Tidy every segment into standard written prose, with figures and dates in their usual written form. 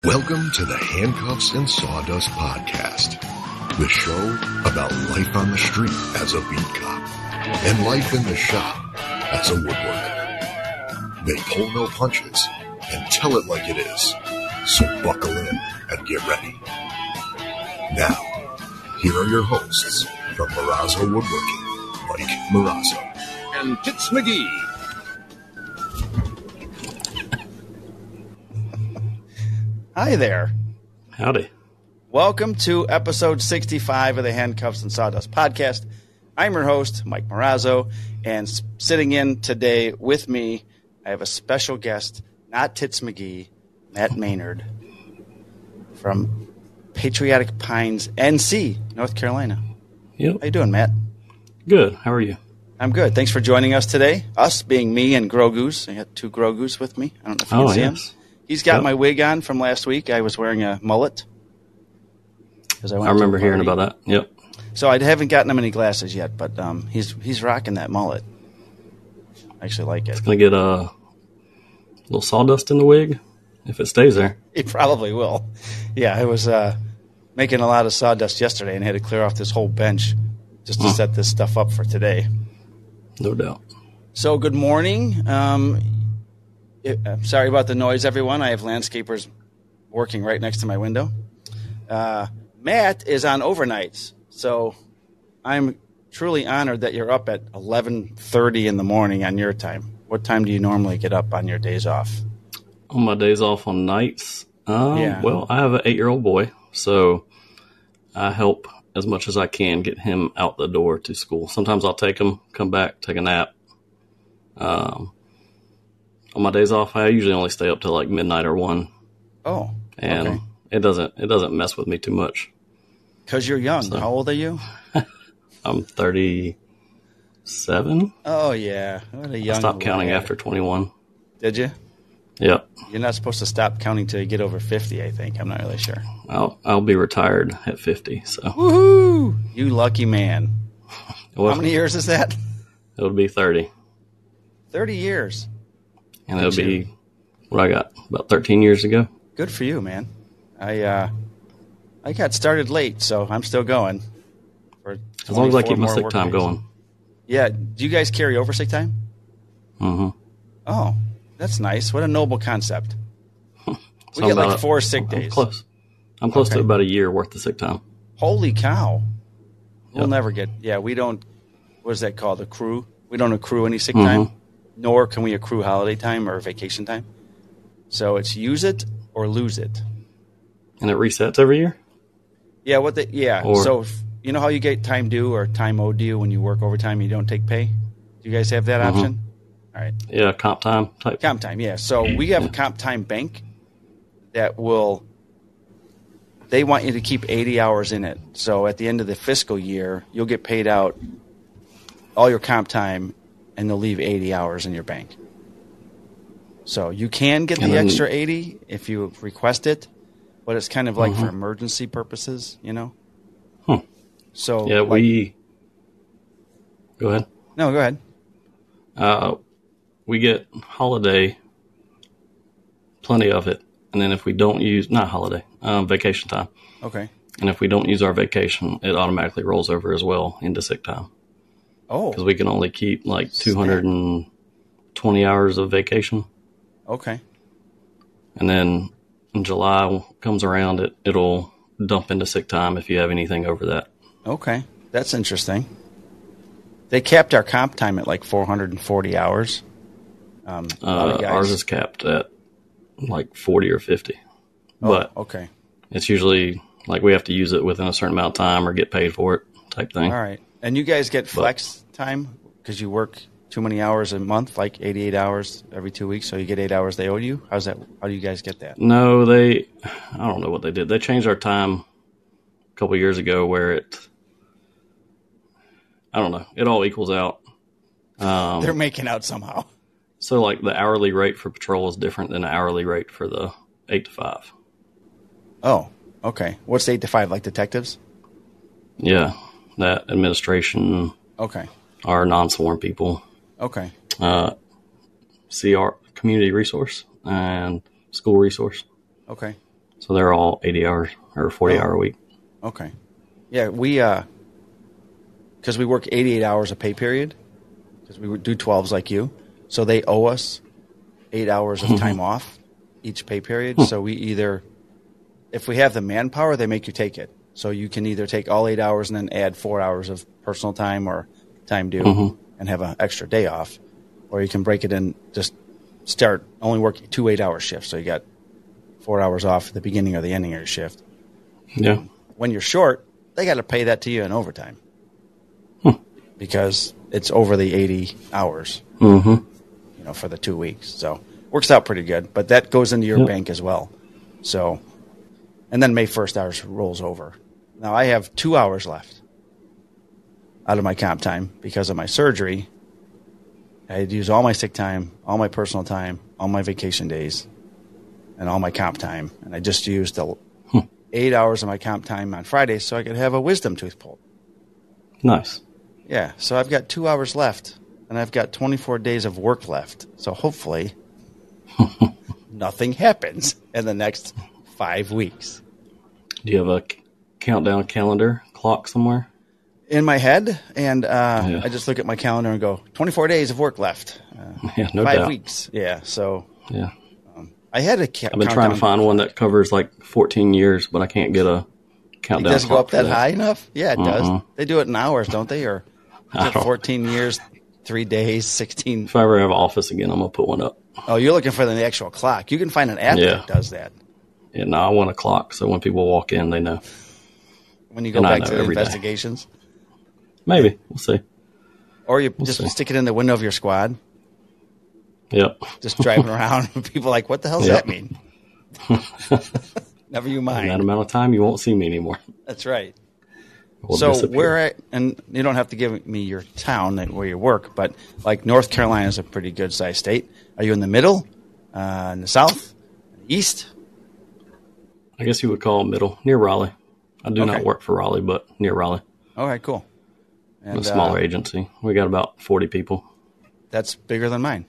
Welcome to the Handcuffs and Sawdust Podcast, the show about life on the street as a beat cop and life in the shop as a woodworker. They pull no punches and tell it like it is, so buckle in and get ready. Now, here are your hosts from Marazzo Woodworking, Mike Marazzo and Tits McGee. Hi there. Howdy. Welcome to episode 65 of the Handcuffs and Sawdust Podcast. I'm your host, Mike Marazzo, and sitting in today with me, I have a special guest, not Tits McGee, Matt Maynard from Patriotic Pines, NC, North Carolina. Yep. How you doing, Matt? Good. How are you? I'm good. Thanks for joining us today. Us being me and Grogoose. I got two Grogoose with me. I don't know if you can see him. He's got my wig on from last week. I was wearing a mullet. I remember hearing about that. Yep. So I haven't gotten him any glasses yet, but he's rocking that mullet. I actually like it. It's going to get a little sawdust in the wig if it stays there. It probably will. Yeah, I was making a lot of sawdust yesterday and had to clear off this whole bench just to set this stuff up for today. No doubt. So good morning. Sorry about the noise, everyone. I have landscapers working right next to my window. Matt is on overnights, so I'm truly honored that you're up at 11:30 in the morning on your time. What time do you normally get up on your days off? On my days off on nights? Well, I have an 8-year-old boy, so I help as much as I can get him out the door to school. Sometimes I'll take him, come back, take a nap. On my days off, I usually only stay up till like midnight or 1. Oh, and okay. It doesn't mess with me too much. Because you're young. So, how old are you? I'm 37. Oh yeah, what a young. I stopped counting after 21. Did you? Yep. You're not supposed to stop counting till you get over 50. I think. I'm not really sure. I'll be retired at 50. So. Woohoo! You lucky man. Well, how many years is that? It'll be 30. 30 years. And it'll be what I got about 13 years ago. Good for you, man. I got started late, so I'm still going. For as long as I keep my sick time going. Yeah. Do you guys carry over sick time? Mm-hmm. Oh, that's nice. What a noble concept. We So get like 4 sick days. I'm close to about a year worth of sick time. Holy cow. We'll Yep. never get, we don't, what is that called, accrue? We don't accrue any sick time, nor can we accrue holiday time or vacation time. So it's use it or lose it. And it resets every year? Yeah, so you know how you get time due or time owed due when you work overtime and you don't take pay? Do you guys have that option? All right. Yeah, comp time type. Comp time, yeah. So we have a comp time bank that they want you to keep 80 hours in it. So at the end of the fiscal year, you'll get paid out all your comp time and they'll leave 80 hours in your bank. So you can get the extra 80 if you request it, but it's kind of like for emergency purposes, you know? So yeah, go ahead. No, go ahead. We get holiday, plenty of it. And then if we don't use, not holiday, vacation time. Okay. And if we don't use our vacation, it automatically rolls over as well into sick time. Oh. Because we can only keep like 220 hours of vacation. Okay. And then when July comes around, it'll dump into sick time if you have anything over that. Okay. That's interesting. They capped our comp time at like 440 hours. Ours is capped at like 40 or 50. But okay. It's usually like we have to use it within a certain amount of time or get paid for it type thing. All right. And you guys get flex time because you work too many hours a month, like 88 hours every 2 weeks, so you get 8 hours they owe you? How's that? How do you guys get that? No, I don't know what they did. They changed our time a couple years ago where I don't know, it all equals out. They're making out somehow. So like the hourly rate for patrol is different than the hourly rate for the 8 to 5. Oh, okay. What's 8 to 5, like detectives? Yeah, that administration. Okay. Our non-sworn people. Okay. CR, community resource, and school resource. Okay. So they're all 80 hours or 40-hour a week. Okay. Yeah, we because we work 88 hours a pay period because we do 12s like you. So they owe us 8 hours of time off each pay period. So we either, if we have the manpower, they make you take it. So you can either take all 8 hours and then add 4 hours of personal time or time due and have an extra day off. Or you can break it in, just start only working 2 8-hour shifts. So you got 4 hours off at the beginning or the ending of your shift. Yeah. When you're short, they got to pay that to you in overtime because it's over the 80 hours, for the 2 weeks. So works out pretty good, but that goes into your bank as well. So, and then May 1st ours rolls over. Now I have 2 hours left out of my comp time because of my surgery. I had to use all my sick time, all my personal time, all my vacation days, and all my comp time. And I just used 8 hours of my comp time on Friday so I could have a wisdom tooth pulled. Nice. Yeah, so I've got 2 hours left, and I've got 24 days of work left. So hopefully nothing happens in the next 5 weeks. Do you have a countdown calendar clock somewhere? In my head, and I just look at my calendar and go, 24 days of work left. No 5 doubt. weeks. Yeah, so Yeah. I had a I've been trying to find one that covers like 14 years, but I can't get a countdown. It doesn't go clock up that for high enough? Yeah, it does. They do it in hours, don't they? Or is it 14 years, 3 days, 16? If I ever have an office again, I'm going to put one up. Oh, you're looking for the actual clock. You can find an app that does that. Yeah, no, I want a clock so when people walk in, they know. When you go back to the investigations? Maybe. We'll see. Or you stick it in the window of your squad. Yep. Just driving around, and people are like, what the hell does that mean? Never you mind. In that amount of time, you won't see me anymore. That's right. We'll so disappear. and you don't have to give me your town where you work, but like North Carolina is a pretty good sized state. Are you in the middle, in the south, east? I guess you would call it middle, near Raleigh. I do not work for Raleigh, but near Raleigh. All right, cool. And a smaller agency. We got about 40 people. That's bigger than mine.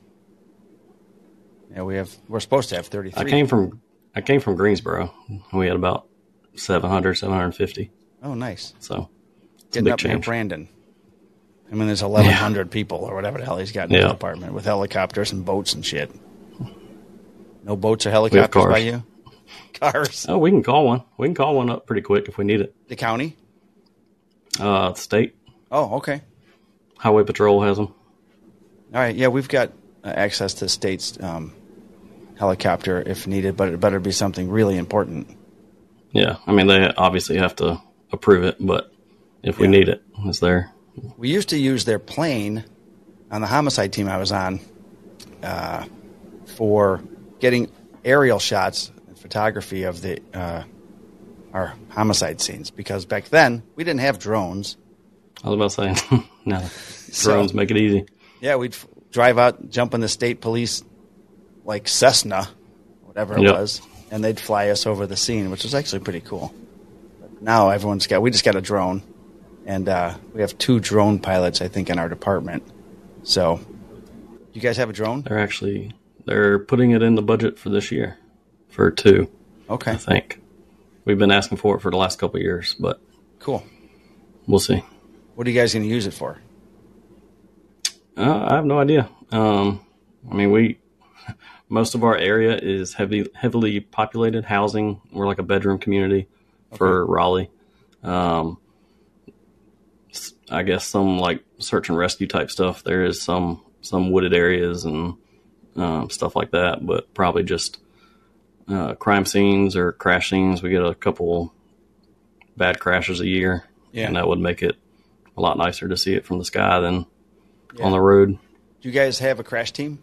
Yeah, we're supposed to have 33. I came from Greensboro. We had about 700, 750. Oh, nice. So it's getting a big up near change. Brandon. I mean, there's 1,100 people or whatever the hell he's got in his apartment with helicopters and boats and shit. No boats or helicopters by you? Cars. Oh, we can call one. We can call one up pretty quick if we need it. The county? State. Oh, okay. Highway Patrol has them. All right. Yeah, we've got access to the state's helicopter if needed, but it better be something really important. Yeah. I mean, they obviously have to approve it, but if we need it, it's there. We used to use their plane on the homicide team I was on for getting aerial shots and photography of our homicide scenes, because back then we didn't have drones. I was about to say, no, drones make it easy. Yeah, we'd drive out, jump in the state police, like Cessna, whatever it was, and they'd fly us over the scene, which was actually pretty cool. But now we just got a drone, and we have 2 drone pilots, I think, in our department. So, you guys have a drone? They're putting it in the budget for this year, for 2. Okay. I think. We've been asking for it for the last couple of years, but cool. We'll see. What are you guys going to use it for? I have no idea. I mean, most of our area is heavily populated housing. We're like a bedroom community for Raleigh. I guess some like search and rescue type stuff. There is some wooded areas and stuff like that, but probably just crime scenes or crash scenes. We get a couple bad crashes a year, and that would make it a lot nicer to see it from the sky than on the road. Do you guys have a crash team?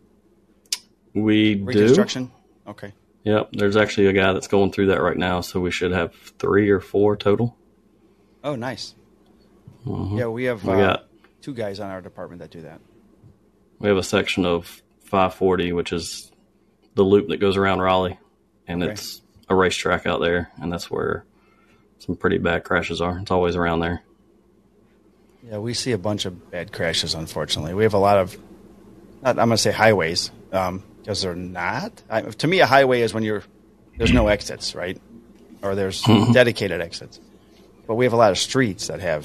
We do. Reconstruction? Okay. Yep. There's actually a guy that's going through that right now, so we should have 3 or 4 total. Oh, nice. Mm-hmm. Yeah, we got 2 guys on our department that do that. We have a section of 540, which is the loop that goes around Raleigh, and it's a racetrack out there, and that's where some pretty bad crashes are. It's always around there. Yeah, we see a bunch of bad crashes, unfortunately. We have a lot of, I'm going to say highways, because they're not. To me, a highway is when you're there's no exits, right? Or there's dedicated exits. But we have a lot of streets that have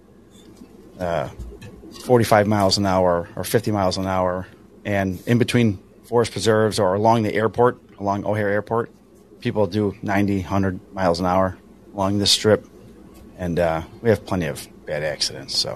45 miles an hour or 50 miles an hour. And in between forest preserves or along the airport, along O'Hare Airport, people do 90, 100 miles an hour along this strip. And we have plenty of bad accidents. So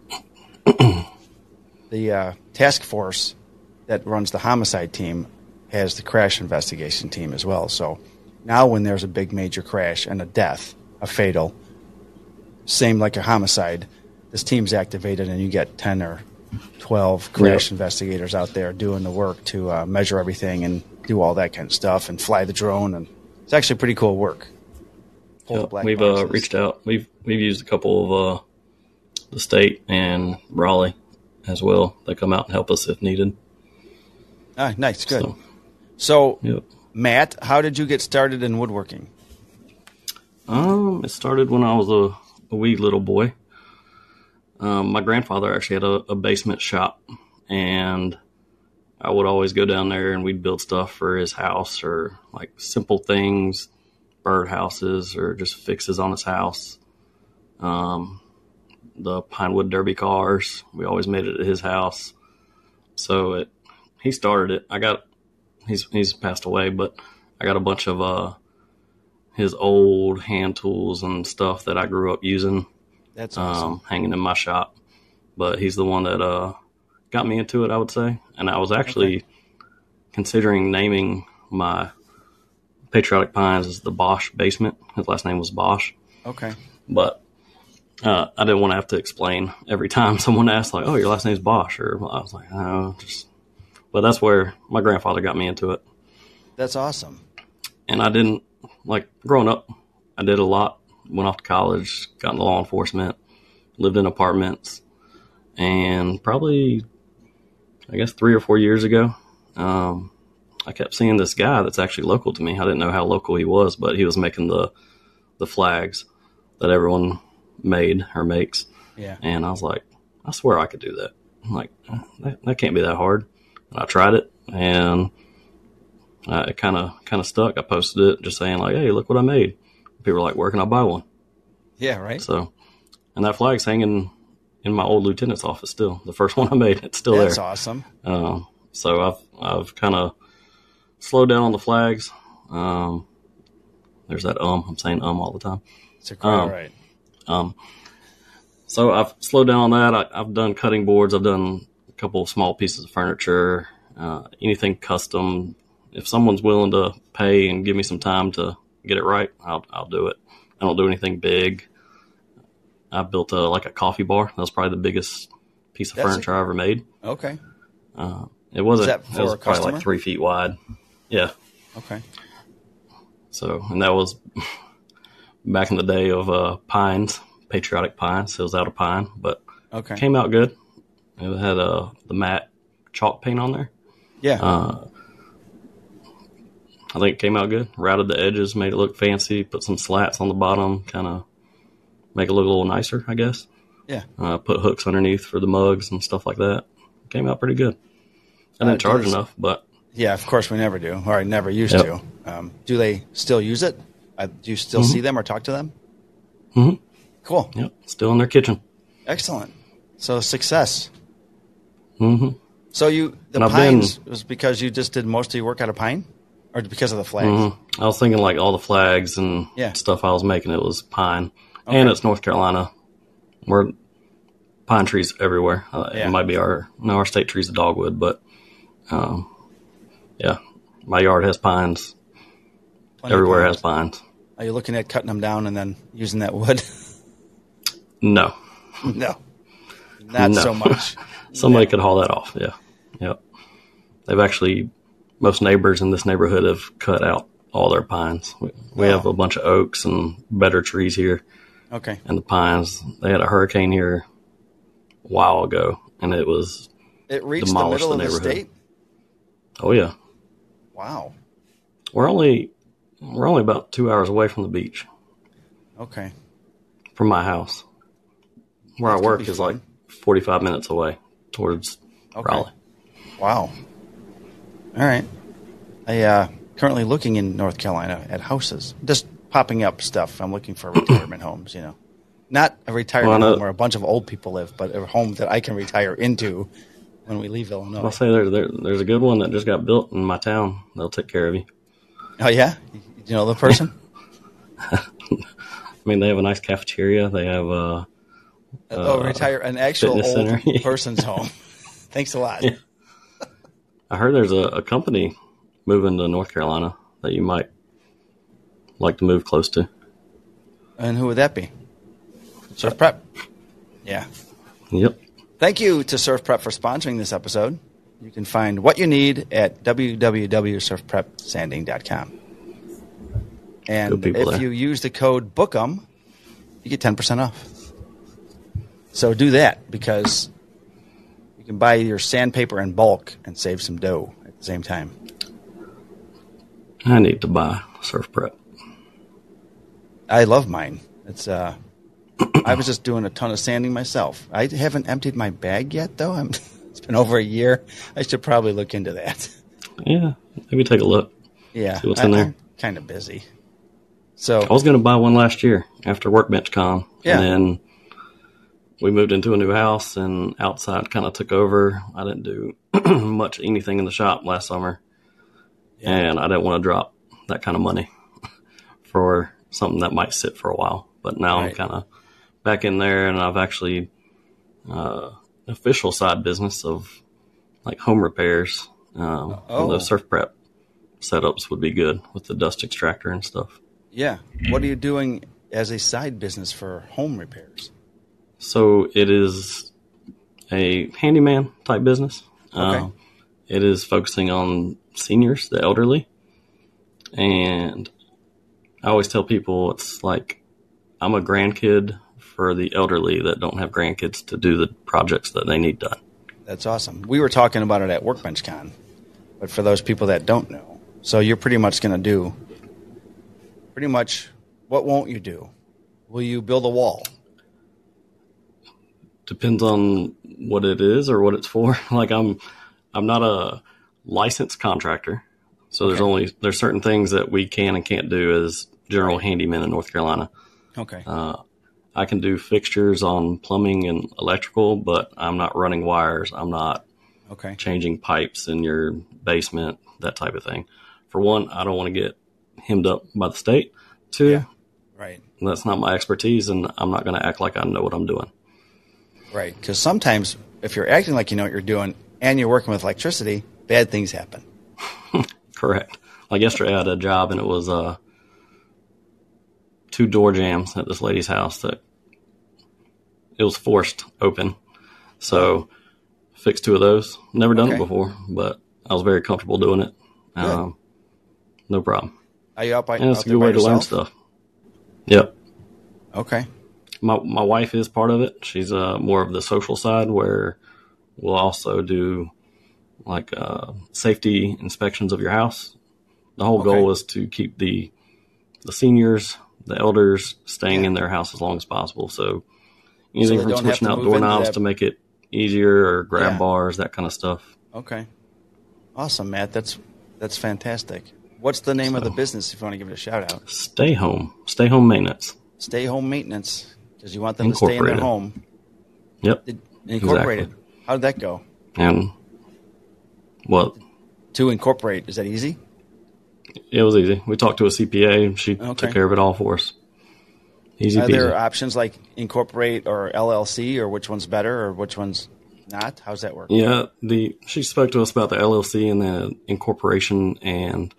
the task force that runs the homicide team has the crash investigation team as well. So now when there's a big major crash and a death, a fatal, same like a homicide, this team's activated and you get 10 or 12 crash investigators out there doing the work to measure everything and do all that kind of stuff and fly the drone. And it's actually pretty cool work. We've reached out. We've used a couple of the state and Raleigh as well. They come out and help us if needed. Ah, nice, good. So Matt, how did you get started in woodworking? It started when I was a wee little boy. My grandfather actually had a basement shop, and I would always go down there and we'd build stuff for his house, or like simple things, bird houses, or just fixes on his house. The Pinewood Derby cars, we always made it at his house. So he started it. He's passed away, but I got a bunch of his old hand tools and stuff that I grew up using. That's awesome. Hanging in my shop. But he's the one that got me into it, I would say. And I was actually considering naming my Patriotic Pines as the Bosch Basement. His last name was Bosch. Okay. But I didn't want to have to explain every time someone asked, like, oh, your last name's Bosch. Or I was like, no, just... But that's where my grandfather got me into it. That's awesome. And I didn't, like, growing up, I did a lot. Went off to college, got into law enforcement, lived in apartments. And probably, I guess 3 or 4 years ago, I kept seeing this guy that's actually local to me. I didn't know how local he was, but he was making the flags that everyone made or makes. Yeah. And I was like, I swear I could do that. I'm like, that can't be that hard. And I tried it, and it kind of stuck. I posted it just saying, like, hey, look what I made. People were like, where can I buy one? Yeah, right. So, and that flag's hanging in my old lieutenant's office still. The first one I made, it's still there. That's awesome. So I've kind of slowed down on the flags. There's that I'm saying all the time. It's quite right. So I've slowed down on that. I've done cutting boards. I've done a couple of small pieces of furniture, anything custom. If someone's willing to pay and give me some time to get it right, I'll do it. I don't do anything big. I built a coffee bar. That was probably the biggest piece of furniture I ever made. Okay. It wasn't. Is that for it was a probably customer? like 3 feet wide. Yeah. Okay. So, and that was back in the day of pines, Patriotic Pines. It was out of pine, but it came out good. It had the matte chalk paint on there. Yeah. I think it came out good. Routed the edges, made it look fancy, put some slats on the bottom, kind of make it look a little nicer, I guess. Yeah. Put hooks underneath for the mugs and stuff like that. Came out pretty good. I didn't charge enough, but... Yeah, of course we never do, or I never used to. Do they still use it? Do you still see them or talk to them? Mm-hmm. Cool. Yep, still in their kitchen. Excellent. So success. Mm-hmm. So the pines was because you just did most of your work out of pine? Or because of the flags? Mm-hmm. I was thinking like all the flags and stuff I was making, it was pine. Okay. And it's North Carolina. We're pine trees everywhere. It might be our state tree's a dogwood, but my yard has pines. Plenty everywhere has pines. Are you looking at cutting them down and then using that wood? No. No. Not so much. Somebody could haul that off, yeah. Yep. They've actually... Most neighbors in this neighborhood have cut out all their pines. We have a bunch of oaks and better trees here. Okay. And the pines, they had a hurricane here a while ago, and it reached demolished the middle the of the state? Oh, yeah. Wow. We're only about 2 hours away from the beach. Okay. From my house. Where I work is like 45 minutes away towards Raleigh. Wow. All right. I currently looking in North Carolina at houses, just popping up stuff. I'm looking for retirement homes, Not a retirement home where a bunch of old people live, but a home that I can retire into when we leave Illinois. I'll say there's a good one that just got built in my town. They'll take care of you. Oh, yeah? You know the person? I mean, they have a nice cafeteria. They have an actual old center. person's home. Thanks a lot. Yeah. I heard there's a company moving to North Carolina that you might like to move close to. And who would that be? Surf Prep. Yeah. Yep. Thank you to Surf Prep for sponsoring this episode. You can find what you need at www.surfprepsanding.com. And if you use the code BOOK'EM, you get 10% off. So do that, because you can buy your sandpaper in bulk and save some dough at the same time. I need to buy Surf Prep. I love mine. It's I was just doing a ton of sanding myself. I haven't emptied my bag yet, though. It's been over a year. I should probably look into that. Yeah, maybe take a look. Yeah, see what's in there. I'm kind of busy. So I was going to buy one last year after Workbench Con. Yeah. And then we moved into a new house, and outside kind of took over. I didn't do much anything in the shop last summer. Yeah. And I didn't want to drop that kind of money for something that might sit for a while. But now I'm kind of back in there, and I've actually official side business of like home repairs. And the Surf Prep setups would be good with the dust extractor and stuff. Yeah. What are you doing as a side business for home repairs? So it is a handyman type business. Okay. It is focusing on seniors, the elderly. And I always tell people it's like I'm a grandkid for the elderly that don't have grandkids to do the projects that they need done. That's awesome. We were talking about it at Workbench Con, but for those people that don't know, so you're pretty much going to do what won't you do? Will you build a wall? Depends on what it is or what it's for. Like I'm not a licensed contractor, so there's certain things that we can and can't do as general handymen in North Carolina. Okay. I can do fixtures on plumbing and electrical, but I'm not running wires. I'm not changing pipes in your basement, that type of thing. For one, I don't want to get hemmed up by the state. Two, that's not my expertise, and I'm not going to act like I know what I'm doing. Right, because sometimes if you're acting like you know what you're doing and you're working with electricity, bad things happen. Correct. Like yesterday I had a job, and it was 2 door jams at this lady's house that it was forced open. So fixed 2 of those. Never done it before, but I was very comfortable doing it. No problem. Are you out it's a good way to learn stuff. Yep. Okay. My wife is part of it. She's more of the social side, where we'll also do like safety inspections of your house. The whole goal is to keep the seniors, the elders, staying in their house as long as possible. So anything from switching out doorknobs to make it easier, or grab bars, that kind of stuff. Okay. Awesome, Matt. That's fantastic. What's the name of the business, if you want to give it a shout out? Stay Home Maintenance. Stay Home Maintenance, because you want them to stay in their home. Yep. Incorporated. Exactly. How did that go? And what? To incorporate, is that easy? It was easy. We talked to a CPA. She took care of it all for us. Easy peasy. Are there options like incorporate or LLC, or which one's better or which one's not? How's that work? Yeah, she spoke to us about the LLC and the incorporation, and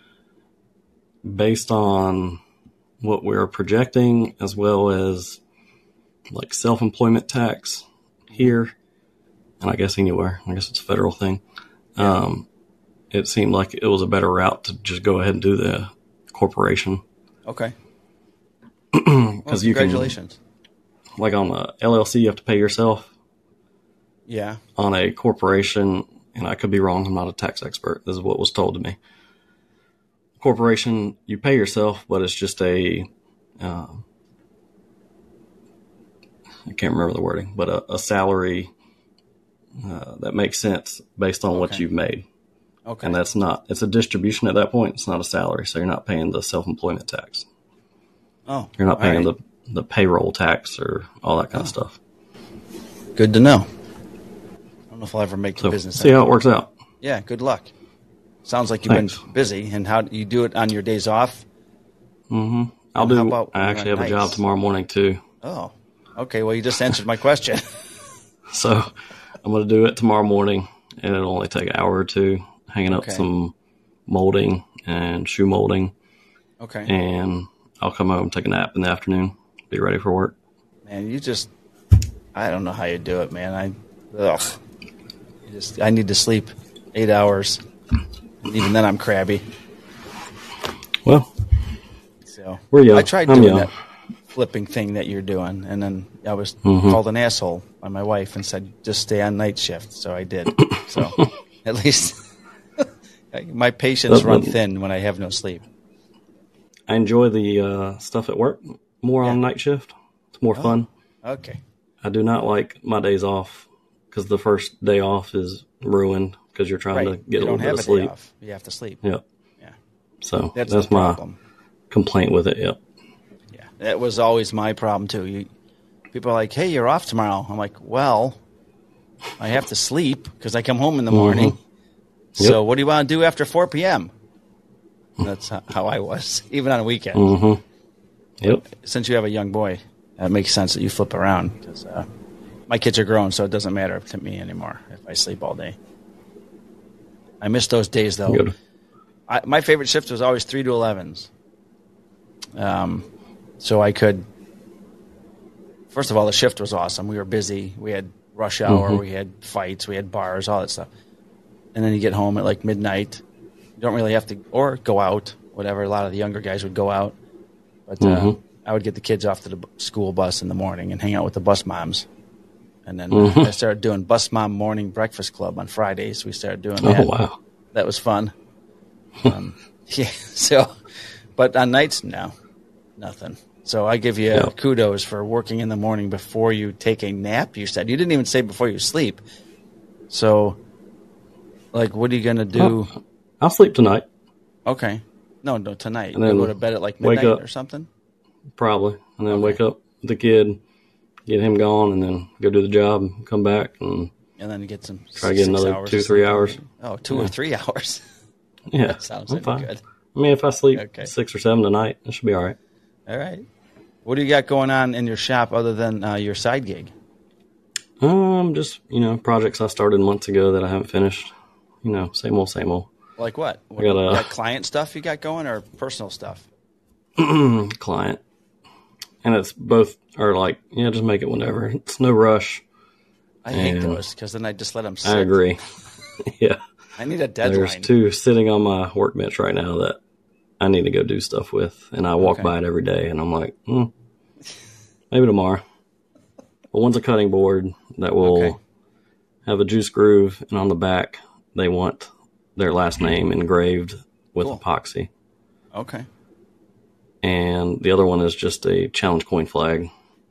based on what we're projecting, as well as like self-employment tax here, and I guess anywhere. I guess it's a federal thing. It seemed like it was a better route to just go ahead and do the corporation. Okay. Because congratulations. Like on a LLC, you have to pay yourself. Yeah. On a corporation, and I could be wrong, I'm not a tax expert. This is what was told to me. Corporation, you pay yourself, but it's just I can't remember the wording, but a salary that makes sense based on what you've made. Okay. And it's a distribution at that point. It's not a salary. So you're not paying the self-employment tax. Oh, you're not paying right. the payroll tax or all that kind of stuff. Good to know. I don't know if I'll ever make the business. See how it works out. Yeah, good luck. Sounds like you've been busy. And how do you do it on your days off? Mm-hmm. I actually have a job tomorrow morning too. Oh, okay. Well, you just answered my question. So I'm going to do it tomorrow morning, and it'll only take an hour or two, hanging up some molding and shoe molding. Okay. And I'll come home, take a nap in the afternoon, be ready for work. Man, I don't know how you do it, man. I need to sleep 8 hours. And even then I'm crabby. Well, so we're young. I tried doing that flipping thing that you're doing, and then I was called an asshole by my wife and said, just stay on night shift. So I did. So at least my patience run thin when I have no sleep. I enjoy the stuff at work more on night shift. It's more fun. Okay. I do not like my days off because the first day off is ruined because you're trying to get a little bit of sleep. Day off. You have to sleep. Yep. Yeah. So that's my complaint with it. Yep. Yeah. That was always my problem too. People are like, hey, you're off tomorrow. I'm like, well, I have to sleep because I come home in the morning. So what do you want to do after 4 p.m.? That's how I was, even on a weekend. Mm-hmm. Yep. Since you have a young boy, it makes sense that you flip around because my kids are grown, so it doesn't matter to me anymore if I sleep all day. I miss those days, though. Good. My favorite shift was always 3 to 11s. So I could... First of all, the shift was awesome. We were busy. We had rush hour. We had fights. We had bars, all that stuff. And then you get home at like midnight. You don't really have to... Or go out, whatever. A lot of the younger guys would go out. But I would get the kids off to the school bus in the morning and hang out with the bus moms. And then I started doing Bus Mom Morning Breakfast Club on Fridays. We started doing that. Oh, wow. That was fun. Yeah. So, but on nights, no, nothing. So I give you kudos for working in the morning before you take a nap. You said you didn't even say before you sleep. So, like, what are you going to do? I'll sleep tonight. Okay. No, tonight. And then you go to bed at like midnight or something? Probably. And then wake up with the kid, get him gone, and then go do the job, come back, and then get some try to get another 2-3 hours. Oh, 2 or 3 hours. Yeah. That sounds like good. I mean, if I sleep 6 or 7 tonight, it should be all right. All right. What do you got going on in your shop other than your side gig? Just, projects I started months ago that I haven't finished. Same old. Like what? You got client stuff you got going or personal stuff? Client. And it's both are like, just make it whenever. It's no rush. I hate those because then I just let them sit. I agree. Yeah. I need a deadline. There's 2 sitting on my workbench right now that I need to go do stuff with. And I walk by it every day and I'm like, maybe tomorrow. But one's a cutting board that will have a juice groove. And on the back, they want their last name engraved with epoxy. Okay. And the other one is just a challenge coin flag.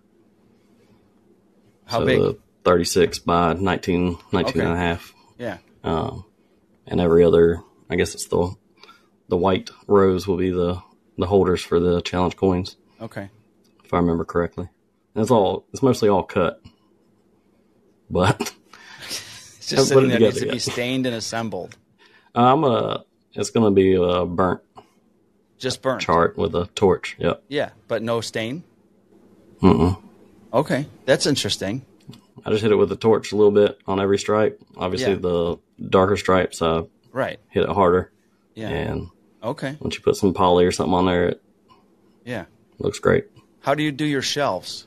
How big? The 36 by 19 and a half. Yeah. And every other, I guess it's the white rows will be the holders for the challenge coins. Okay. If I remember correctly. And it's mostly all cut. But it's just sitting there, needs to be stained and assembled. It's going to be burnt. Just burnt. Chart with a torch. Yep. Yeah, but no stain? Mm-mm. Okay, that's interesting. I just hit it with a torch a little bit on every stripe. Obviously, the darker stripes, I hit it harder. Yeah. And once you put some poly or something on there, it looks great. How do you do your shelves?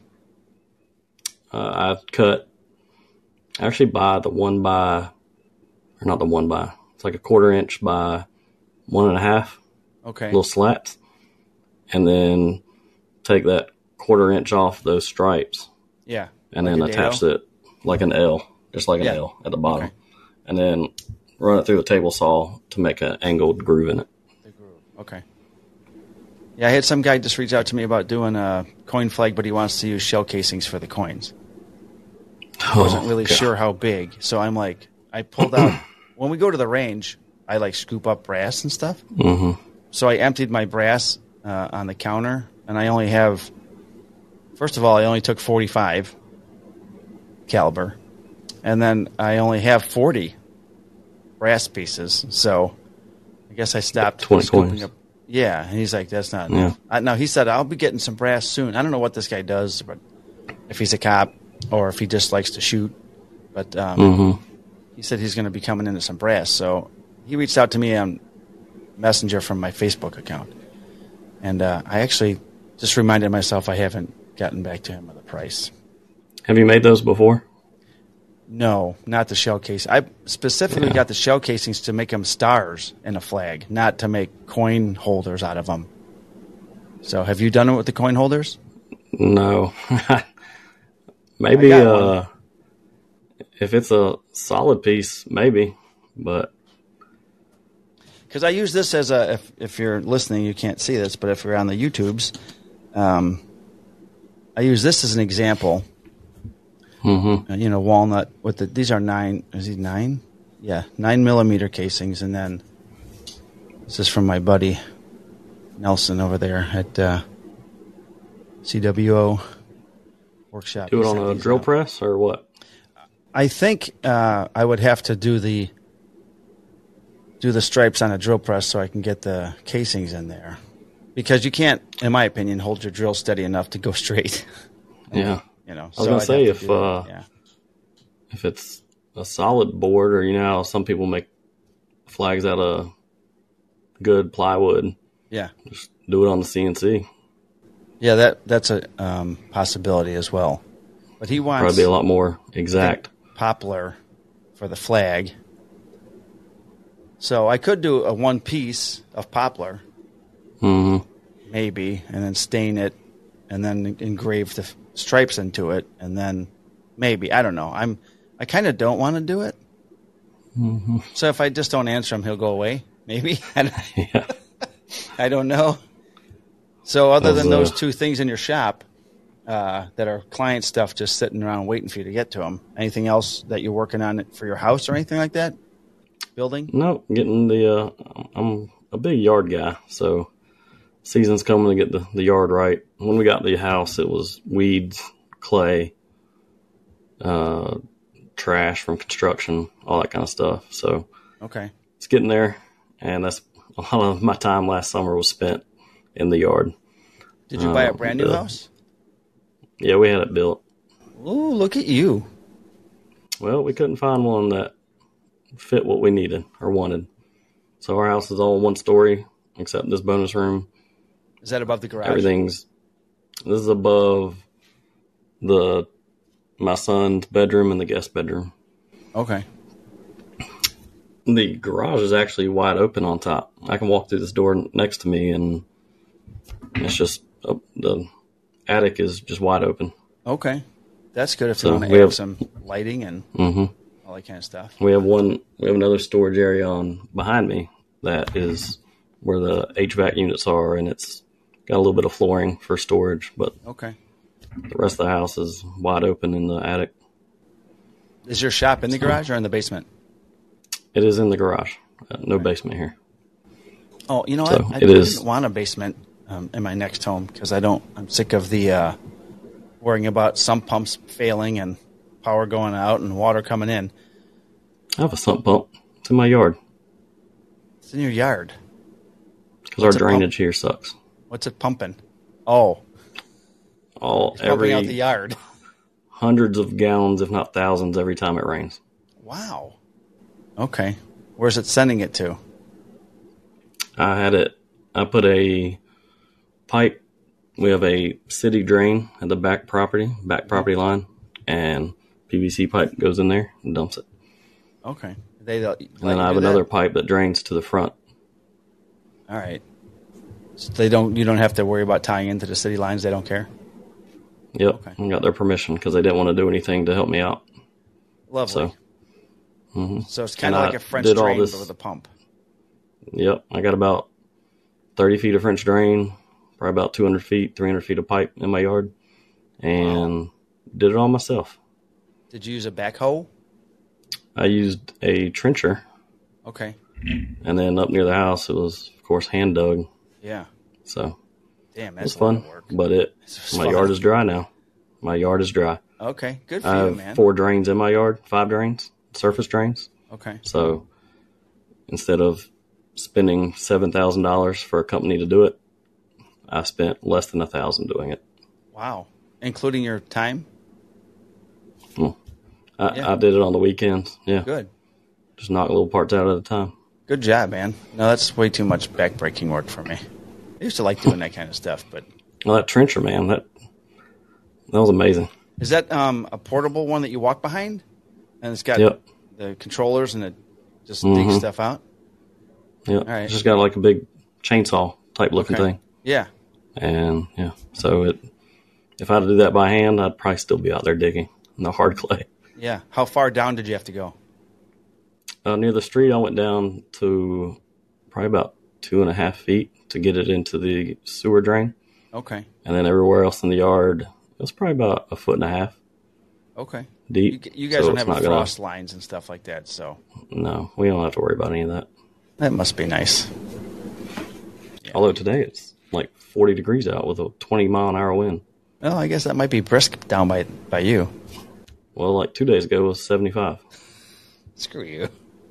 I actually buy the 1x, or not the 1x. It's like a 1/4 inch by 1.5. Okay. Little slats. And then take that 1/4 inch off those stripes. Yeah. And then attach it like an L, just like an L at the bottom. Okay. And then run it through the table saw to make an angled groove in it. The groove. Okay. Yeah, I had some guy just reach out to me about doing a coin flag, but he wants to use shell casings for the coins. I wasn't really sure how big. So I'm like, I pulled out, when we go to the range, I like scoop up brass and stuff. Mm-hmm. So I emptied my brass on the counter, and I only have, first of all, I only took 45 caliber, and then I only have 40 brass pieces. So I guess I stopped 20 scooping coins. up. Yeah, and he's like, that's not enough. No, he said, I'll be getting some brass soon. I don't know what this guy does, but if he's a cop or if he just likes to shoot. But he said he's going to be coming into some brass. So he reached out to me on Messenger from my Facebook account. And I actually just reminded myself I haven't gotten back to him with the price. Have you made those before? No, not the shell case. I specifically got the shell casings to make them stars in a flag, not to make coin holders out of them. So have you done it with the coin holders? No. Maybe if it's a solid piece, maybe. But because I use this as a, if you're listening, you can't see this, but if you're on the YouTubes, I use this as an example. Mm-hmm. Walnut with these are 9 millimeter casings. And then this is from my buddy Nelson over there at CWO workshop. Do it on a drill press or what? I think I would have to do the stripes on a drill press so I can get the casings in there, because you can't, in my opinion, hold your drill steady enough to go straight. Yeah. I was going to say, if it's a solid board, or how some people make flags out of good plywood, just do it on the CNC. Yeah, that's a possibility as well. But he wants probably be a lot more exact poplar for the flag. So I could do a one piece of poplar, maybe, and then stain it, and then engrave the stripes into it, and then maybe, I don't know. I kind of don't want to do it. Mm-hmm. So if I just don't answer him, he'll go away. Maybe. I don't know. So other than those two things in your shop that are client stuff, just sitting around waiting for you to get to them, anything else that you're working on for your house or anything like that? Building? No, getting I'm a big yard guy, so season's coming to get the yard right. When we got the house, it was weeds, clay, trash from construction, all that kind of stuff. So it's getting there, and that's a lot of my time last summer was spent in the yard. Did you buy a brand new house? Yeah, we had it built. Ooh, look at you. Well, we couldn't find one that fit what we needed or wanted. So our house is all one story except this bonus room. Is that above the garage? This is above my son's bedroom and the guest bedroom. Okay. The garage is actually wide open on top. I can walk through this door next to me, and it's just the attic is just wide open. Okay. That's good if you want to have some lighting and all that kind of stuff. We have another storage area on behind me that is where the HVAC units are, and it's got a little bit of flooring for storage, but the rest of the house is wide open in the attic. Is your shop in the garage or in the basement? It is in the garage. No basement here. Oh, you know what? I didn't want a basement in my next home because I'm sick of the worrying about sump pumps failing and power going out and water coming in. I have a sump pump. It's in my yard. It's in your yard? Because our drainage here sucks. What's it pumping? Oh. Every out the yard. Hundreds of gallons, if not thousands, every time it rains. Wow. Okay. Where's it sending it to? I put a pipe. We have a city drain at the back property line, and PVC pipe goes in there and dumps it. Okay. And then I have another pipe that drains to the front. All right. So you don't have to worry about tying into the city lines. They don't care? Yep. Okay. I got their permission because they didn't want to do anything to help me out. Lovely. So it's kind of like a French drain but with a pump. Yep. I got about 30 feet of French drain, probably about 200 feet, 300 feet of pipe in my yard, and did it all myself. Did you use a backhoe? I used a trencher. Okay. And then up near the house, it was, of course, hand dug. Yeah. So damn, it that's was fun. Work. But my yard is dry now. My yard is dry. Okay, good for I you, have man. 4 drains in my yard, 5 drains, surface drains. Okay. So instead of spending $7,000 for a company to do it, I spent less than $1,000 doing it. Wow, including your time? I did it on the weekends. Yeah, good. Just knock little parts out at a time. Good job, man. No, that's way too much backbreaking work for me. I used to like doing that kind of stuff, but well, that trencher, man, that was amazing. Is that a portable one that you walk behind, and it's got the controllers and it just digs stuff out? Yeah, all right. It's just got like a big chainsaw type looking thing. Yeah, and so if I had to do that by hand, I'd probably still be out there digging in the hard clay. Yeah. How far down did you have to go? Near the street, I went down to probably about 2.5 feet to get it into the sewer drain. Okay. And then everywhere else in the yard, it was probably about 1.5 feet. Okay. Deep. You guys don't have frost lines and stuff like that, so. No, we don't have to worry about any of that. That must be nice. Yeah. Although today it's like 40 degrees out with a 20-mile-an-hour wind. Well, I guess that might be brisk down by you. Well, like 2 days ago it was 75. Screw you.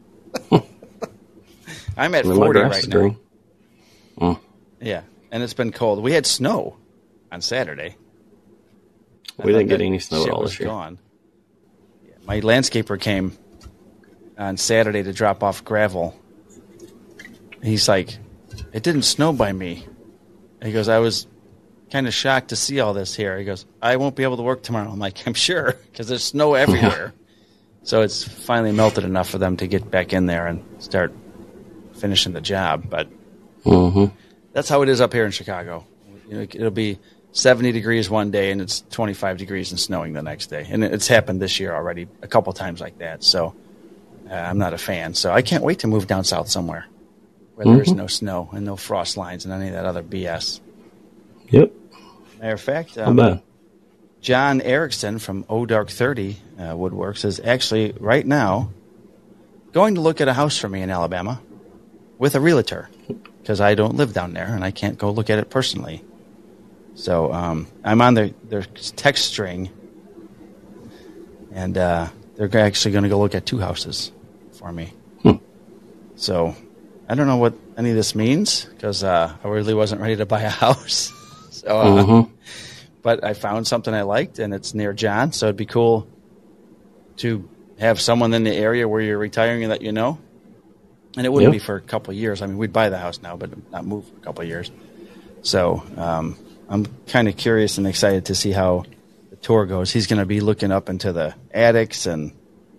I'm at 40 right now. Mm. Yeah, and it's been cold. We had snow on Saturday. We didn't get any snow at all this year. Gone. Yeah, my landscaper came on Saturday to drop off gravel. He's like, it didn't snow by me. He goes, I was kind of shocked to see all this here. He goes, I won't be able to work tomorrow. I'm like, I'm sure, because there's snow everywhere. So it's finally melted enough for them to get back in there and start finishing the job. But that's how it is up here in Chicago. You know, it'll be 70 degrees one day and it's 25 degrees and snowing the next day. And it's happened this year already a couple times like that. So I'm not a fan. So I can't wait to move down south somewhere where there is no snow and no frost lines and any of that other BS. Yep. Matter of fact, Not bad. John Erickson from O'Dark 30 Woodworks is actually right now going to look at a house for me in Alabama with a realtor because I don't live down there and I can't go look at it personally. So I'm on their text string, and they're actually going to go look at 2 houses for me. So I don't know what any of this means because I really wasn't ready to buy a house. So, but I found something I liked, and it's near John, so it'd be cool to have someone in the area where you're retiring that you know. And it wouldn't be for a couple of years. I mean, we'd buy the house now, but not move for a couple of years. So I'm kind of curious and excited to see how the tour goes. He's going to be looking up into the attics and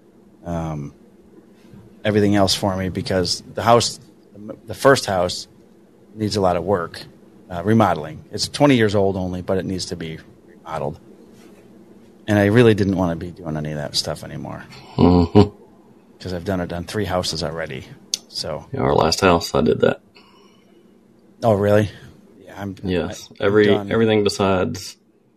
everything else for me because the first house needs a lot of work. Remodeling. It's 20 years old only, but it needs to be remodeled. And I really didn't want to be doing any of that stuff anymore. Because I've done it on 3 houses already. So our last house, I did that. Oh, really? Yeah. Yes. Everything besides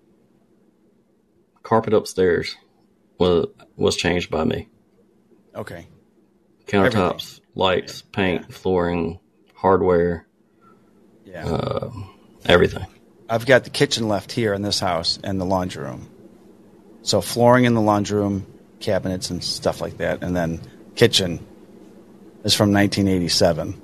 carpet upstairs was changed by me. Okay. Countertops, lights, paint, flooring, hardware. Yeah. Everything. I've got the kitchen left here in this house and the laundry room. So flooring in the laundry room, cabinets and stuff like that, and then kitchen is from 1987.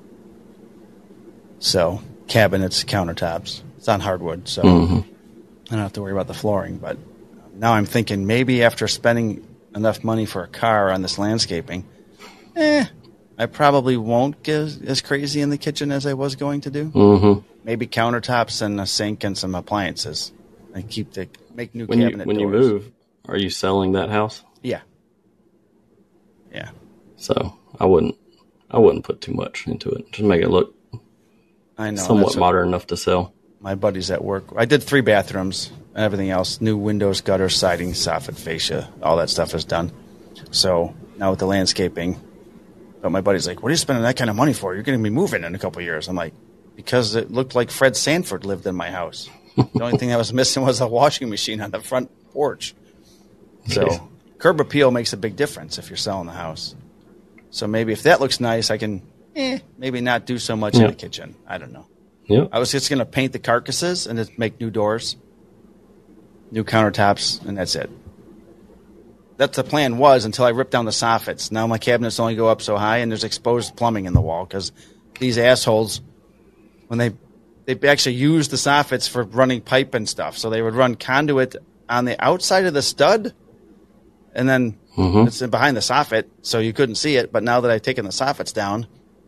So cabinets, countertops. It's on hardwood, so I don't have to worry about the flooring. But now I'm thinking maybe after spending enough money for a car on this landscaping, I probably won't get as crazy in the kitchen as I was going to do. Maybe countertops and a sink and some appliances. And make new cabinet doors. When you move, are you selling that house? Yeah. Yeah. So I wouldn't put too much into it. Just make it look somewhat modern enough to sell. My buddies at work. I did 3 bathrooms and everything else. New windows, gutters, siding, soffit, fascia. All that stuff is done. So now with the landscaping. But my buddy's like, what are you spending that kind of money for? You're going to be moving in a couple of years. I'm like, because it looked like Fred Sanford lived in my house. The only thing that was missing was a washing machine on the front porch. So curb appeal makes a big difference if you're selling the house. So maybe if that looks nice, I can maybe not do so much in the kitchen. I don't know. Yep. I was just going to paint the carcasses and just make new doors, new countertops, and that's it. That's the plan was until I ripped down the soffits. Now my cabinets only go up so high, and there's exposed plumbing in the wall because these assholes, when they actually use the soffits for running pipe and stuff, so they would run conduit on the outside of the stud, and then it's behind the soffit, so you couldn't see it. But now that I've taken the soffits down,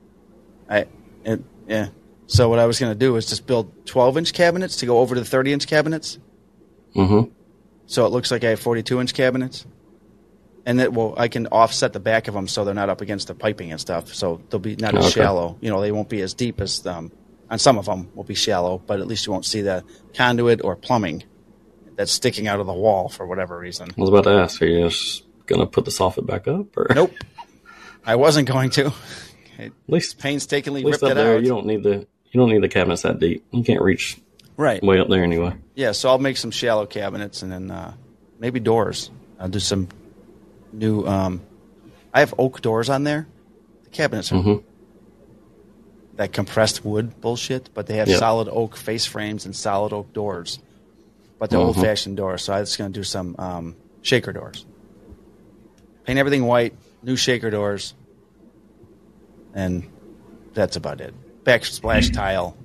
So what I was going to do was just build 12-inch cabinets to go over to the 30-inch cabinets. Mm-hmm. So it looks like I have 42-inch cabinets. And I can offset the back of them so they're not up against the piping and stuff. So they'll be not as shallow. You know, they won't be as deep as on some of them will be shallow, but at least you won't see the conduit or plumbing that's sticking out of the wall for whatever reason. I was about to ask, are you just going to put the soffit back up? Or? Nope. I wasn't going to. At least painstakingly ripped it there, out. You don't need the cabinets that deep. You can't reach way up there anyway. Yeah, so I'll make some shallow cabinets and then maybe doors. I'll do some new. I have oak doors on there. The cabinets are that compressed wood bullshit, but they have solid oak face frames and solid oak doors. But they're old-fashioned doors, so I'm just going to do some shaker doors. Paint everything white, new shaker doors, and that's about it. Backsplash tile,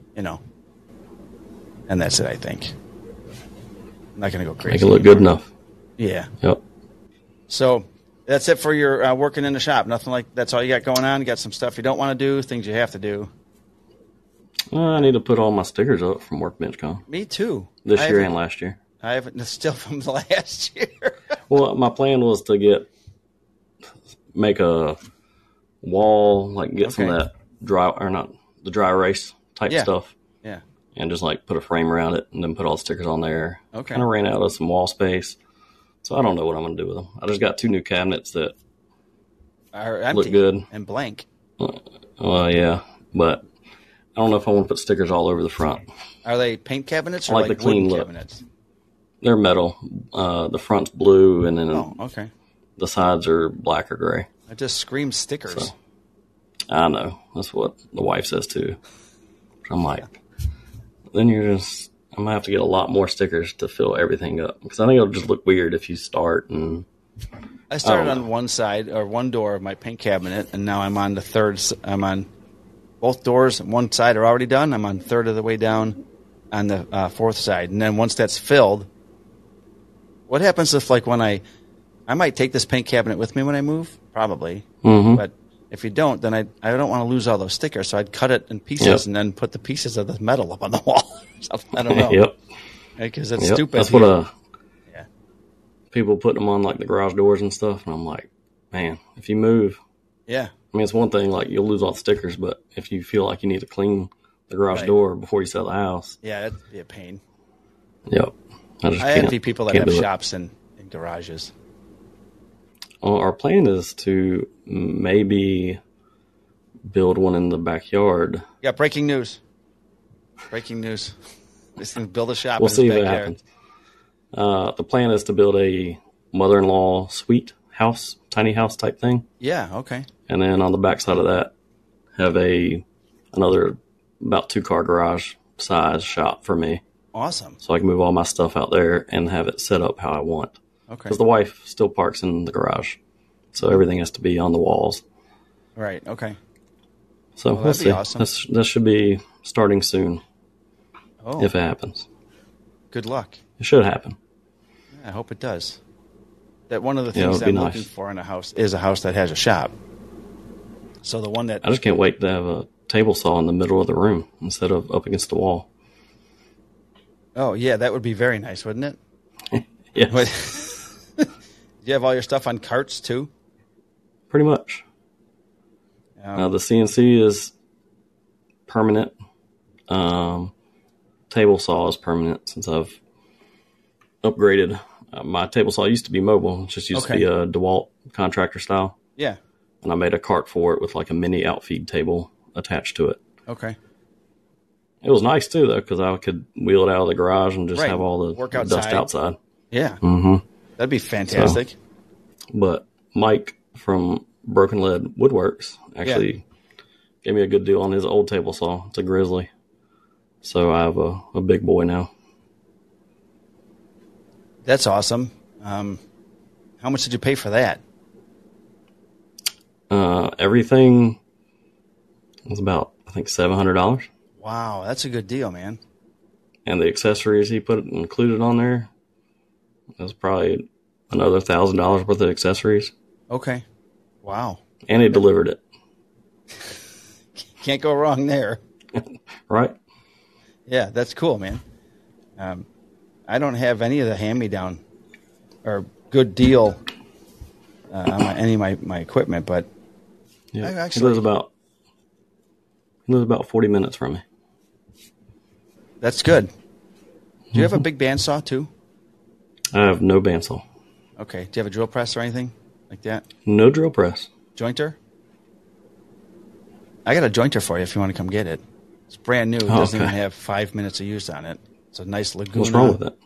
and that's it, I think. I'm not going to go crazy. Make it look good enough. Yeah. Yep. So that's it for your working in the shop. Nothing like that's all you got going on. You got some stuff you don't want to do, things you have to do. I need to put all my stickers up from WorkbenchCon. Me too. This year and last year. I haven't. Still from the last year. Well, my plan was to make a wall, get some of that the dry erase type stuff. Yeah. And just put a frame around it and then put all the stickers on there. Okay. Kind of ran out of some wall space. So I don't know what I'm going to do with them. I just got 2 new cabinets that are empty look good. And blank. Yeah. But I don't know if I want to put stickers all over the front. Are they paint cabinets or I like the clean wooden look. Cabinets? They're metal. The front's blue and then okay. The sides are black or gray. It just screams stickers. So, I know. That's what the wife says too. I'm like, then I'm going to have to get a lot more stickers to fill everything up. Because I think it'll just look weird if you start and... I started on one side or one door of my paint cabinet, and now I'm on the third. I'm on both doors. One side are already done. I'm on third of the way down on the fourth side. And then once that's filled, what happens if when I might take this paint cabinet with me when I move? Probably. Mm-hmm. But if you don't, then I don't want to lose all those stickers. So I'd cut it in pieces and then put the pieces of the metal up on the wall. I don't know. Yep. Because it's stupid. That's what people put them on the garage doors and stuff. And I'm like, man, if you move. Yeah. I mean, it's one thing, you'll lose all the stickers, but if you feel like you need to clean the garage door before you sell the house. Yeah, that'd be a pain. Yep. I envy people that have shops and garages. Well, our plan is to maybe build one in the backyard. Yeah, breaking news. Breaking news. This thing build a shop. We'll see if that happens. The plan is to build a mother-in-law suite house, tiny house type thing. Yeah, okay. And then on the backside of that, have another about 2-car garage size shop for me. Awesome. So I can move all my stuff out there and have it set up how I want. Okay. Because the wife still parks in the garage. So everything has to be on the walls. Right, okay. So we'll see. Awesome. That should be starting soon. Oh. If it happens. Good luck. It should happen. Yeah, I hope it does. That one of the things I'm looking for in a house is a house that has a shop. So the one that... I just can't wait to have a table saw in the middle of the room instead of up against the wall. Oh, yeah, that would be very nice, wouldn't it? Yeah. Do you have all your stuff on carts, too? Pretty much. The CNC is permanent. Table saw is permanent since I've upgraded. My table saw used to be mobile. It just used to be a DeWalt contractor style. Yeah. And I made a cart for it with a mini outfeed table attached to it. Okay. It was nice, too, though, because I could wheel it out of the garage and just have all the dust outside. Yeah. Mm-hmm. That'd be fantastic. But Mike from Broken Lead Woodworks actually gave me a good deal on his old table saw. It's a Grizzly. So I have a big boy now. That's awesome. How much did you pay for that? Everything was about, I think, $700. Wow, that's a good deal, man. And the accessories he included on there, it was probably another $1,000 worth of accessories. Okay. Wow. And he delivered it. Can't go wrong there. Right? Yeah, that's cool, man. I don't have any of the hand-me-down or good deal on any of my equipment, but yeah, he lives about 40 minutes from me. That's good. Do you have a big bandsaw too? I have no bandsaw. Okay. Do you have a drill press or anything like that? No drill press. Jointer? I got a jointer for you if you want to come get it. It's brand new. It doesn't even have 5 minutes of use on it. It's a nice Laguna. What's wrong with it?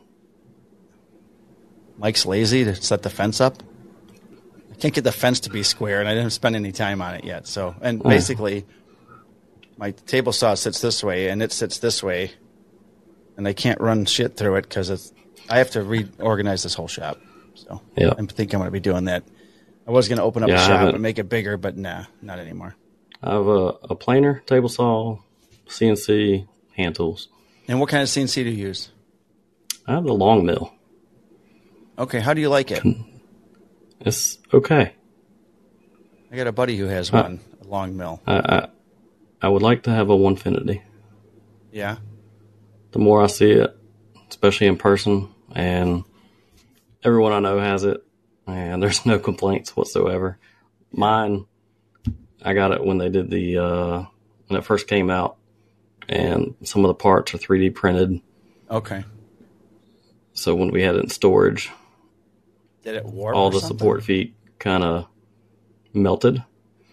Mike's lazy to set the fence up. I can't get the fence to be square, and I didn't spend any time on it yet. So, and basically, my table saw sits this way, and it sits this way, and I can't run shit through it because I have to reorganize this whole shop. So I think I'm going to be doing that. I was going to open up a shop and make it bigger, but nah, not anymore. I have a planer, table saw, CNC, hand tools. And what kind of CNC do you use? I have the long mill. Okay, how do you like it? It's okay. I got a buddy who has one, a long mill. I would like to have a Onefinity. Yeah. The more I see it, especially in person, and everyone I know has it, and there's no complaints whatsoever. Mine, I got it when they did when it first came out, and some of the parts are 3D printed. Okay. So when we had it in storage, did it warp? All the support feet kind of melted.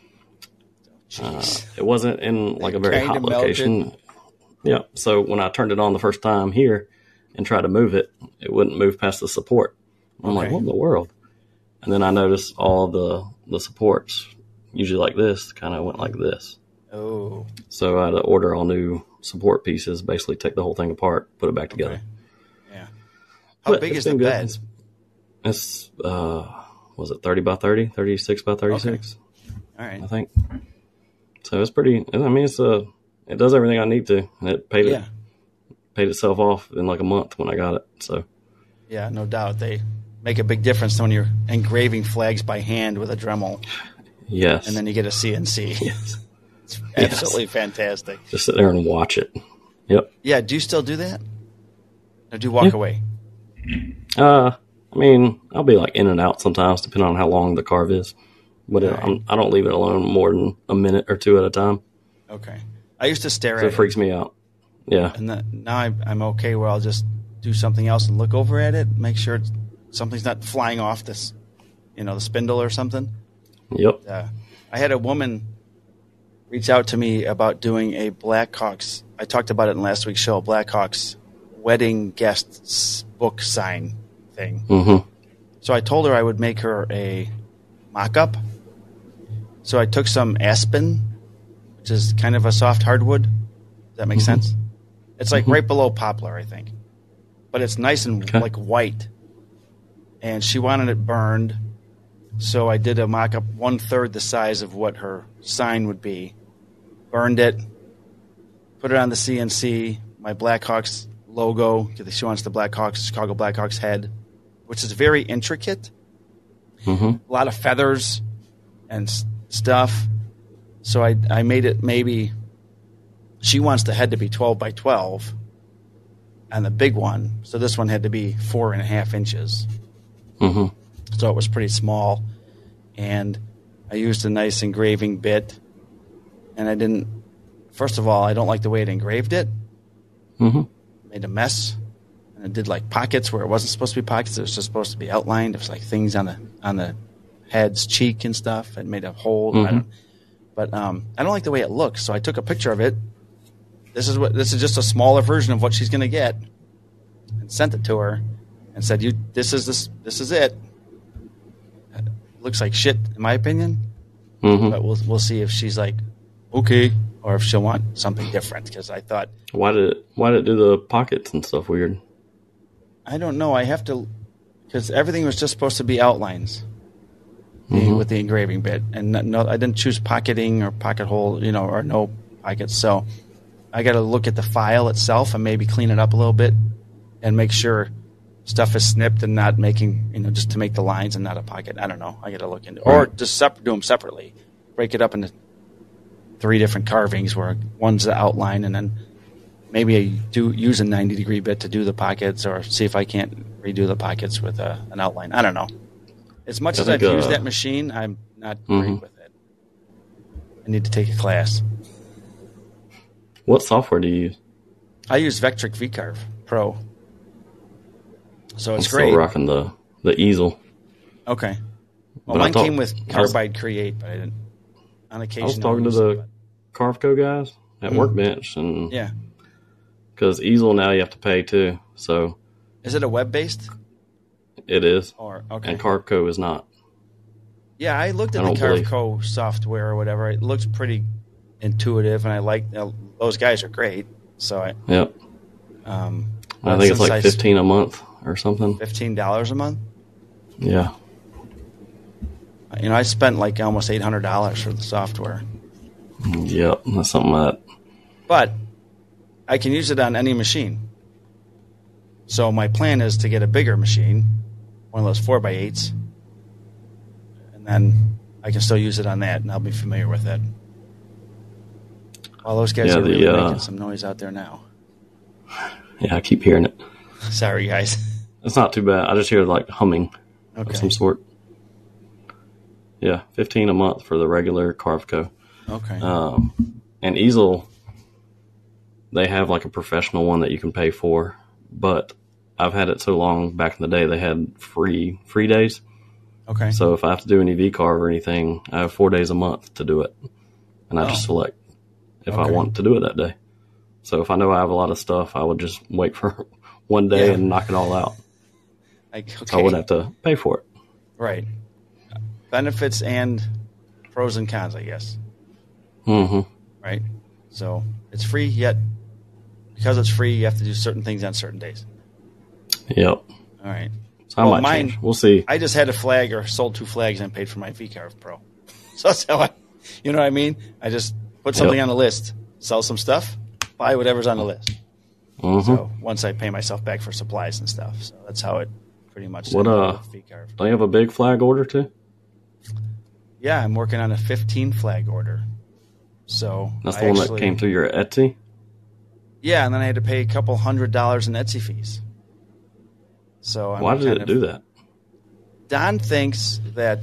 It wasn't in like a very hot location. Yeah. So when I turned it on the first time here and tried to move it, it wouldn't move past the support. I'm like, what in the world? And then I noticed all the supports, usually like this, kind of went like this. Oh. So I had to order all new support pieces, basically take the whole thing apart, put it back together. Yeah. How big is the bed? It's, was it 30 by 30, 36 by 36? Okay. All right. I think. So it's pretty, I mean, it does everything I need to. And it paid itself off in like a month when I got it. So. Yeah, no doubt. They make a big difference when you're engraving flags by hand with a Dremel. Yes. And then you get a CNC. Yes. It's absolutely fantastic. Just sit there and watch it. Yep. Yeah, do you still do that? Or do you walk away? I mean, I'll be like in and out sometimes, depending on how long the carve is. But I don't leave it alone more than a minute or two at a time. Okay. I used to stare at it. It freaks me out. Yeah. And now I'm okay where I'll just do something else and look over at it, make sure something's not flying off this, the spindle or something. Yep. I had a woman reach out to me about doing a Blackhawks. I talked about it in last week's show, Blackhawks wedding guests book sign thing. Mm-hmm. So I told her I would make her a mock-up. So I took some aspen, which is kind of a soft hardwood. Does that make sense? It's like right below poplar, I think. But it's nice and like white. And she wanted it burned. So I did a mock-up 1/3 the size of what her sign would be. Burned it. Put it on the CNC. My Blackhawks logo. She wants the Blackhawks, Chicago Blackhawks head, which is very intricate. A lot of feathers and stuff. So I made it maybe. She wants the head to be 12 by 12. And the big one. So this one had to be 4.5 inches. So it was pretty small. And I used a nice engraving bit. And first of all, I don't like the way it engraved it. Made a mess. And it did like pockets where it wasn't supposed to be pockets. It was just supposed to be outlined. It was like things on the head's cheek and stuff. It made a hole. But I don't like the way it looks. So I took a picture of it. This is just a smaller version of what she's going to get, and sent it to her, and said, this is it. Looks like shit, in my opinion. But we'll see if she's like okay, or if she'll want something different. Because I thought, why did it do the pockets and stuff weird? I don't know. I have to, because everything was just supposed to be outlines with the engraving bit, and no, I didn't choose pocketing or pocket hole, or no pockets. So I got to look at the file itself and maybe clean it up a little bit and make sure stuff is snipped and not making, just to make the lines and not a pocket. I don't know. I got to look into it. Or just do them separately. Break it up into 3 different carvings where one's the outline, and then maybe I use a 90-degree bit to do the pockets, or see if I can't redo the pockets with an outline. I don't know. As much as I've used that machine, I'm not great with it. I need to take a class. What software do you use? I use Vectric VCarve Pro. So it's I'm great. still rocking the easel. Okay. Well, mine came with Carbide Create, but I didn't. On occasion, I was talking to the Carveco guys at Workbench, and because easel now you have to pay too. So is it a web-based? It is. Or okay. And Carveco is not. Yeah, I looked at the Carveco software or whatever. It looks pretty intuitive, and I like those guys are great. So I I think it's like $15 a month or something. $15 a month. Yeah. I spent like almost $800 for the software. Yep, that's something like that. But I can use it on any machine. So my plan is to get a bigger machine, one of those 4x8s, and then I can still use it on that, and I'll be familiar with it. Well, those guys are really making some noise out there now. Yeah, I keep hearing it. Sorry, guys. It's not too bad. I just hear like humming of some sort. Yeah, $15 a month for the regular Carveco. Okay. And easel, they have like a professional one that you can pay for, but I've had it so long back in the day they had free days. Okay. So if I have to do any V-carve or anything, I have 4 days a month to do it, and I just select if I want to do it that day. So if I know I have a lot of stuff, I would just wait for one day and knock it all out. So I wouldn't have to pay for it. Right. Benefits and pros and cons, I guess. Mm-hmm. Right? So it's free, yet because it's free, you have to do certain things on certain days. Yep. All right. So I might change. We'll see. I just had a flag or sold 2 flags and paid for my VCarve Pro. So that's how you know what I mean? I just put something on the list, sell some stuff, buy whatever's on the list. Mm-hmm. So once I pay myself back for supplies and stuff. So that's how it pretty much with VCarve. Do you have a big flag order too? Yeah, I'm working on a 15 flag order. So that's the one that came through your Etsy? Yeah, and then I had to pay a couple $100 in Etsy fees. So why did it do that? Don thinks that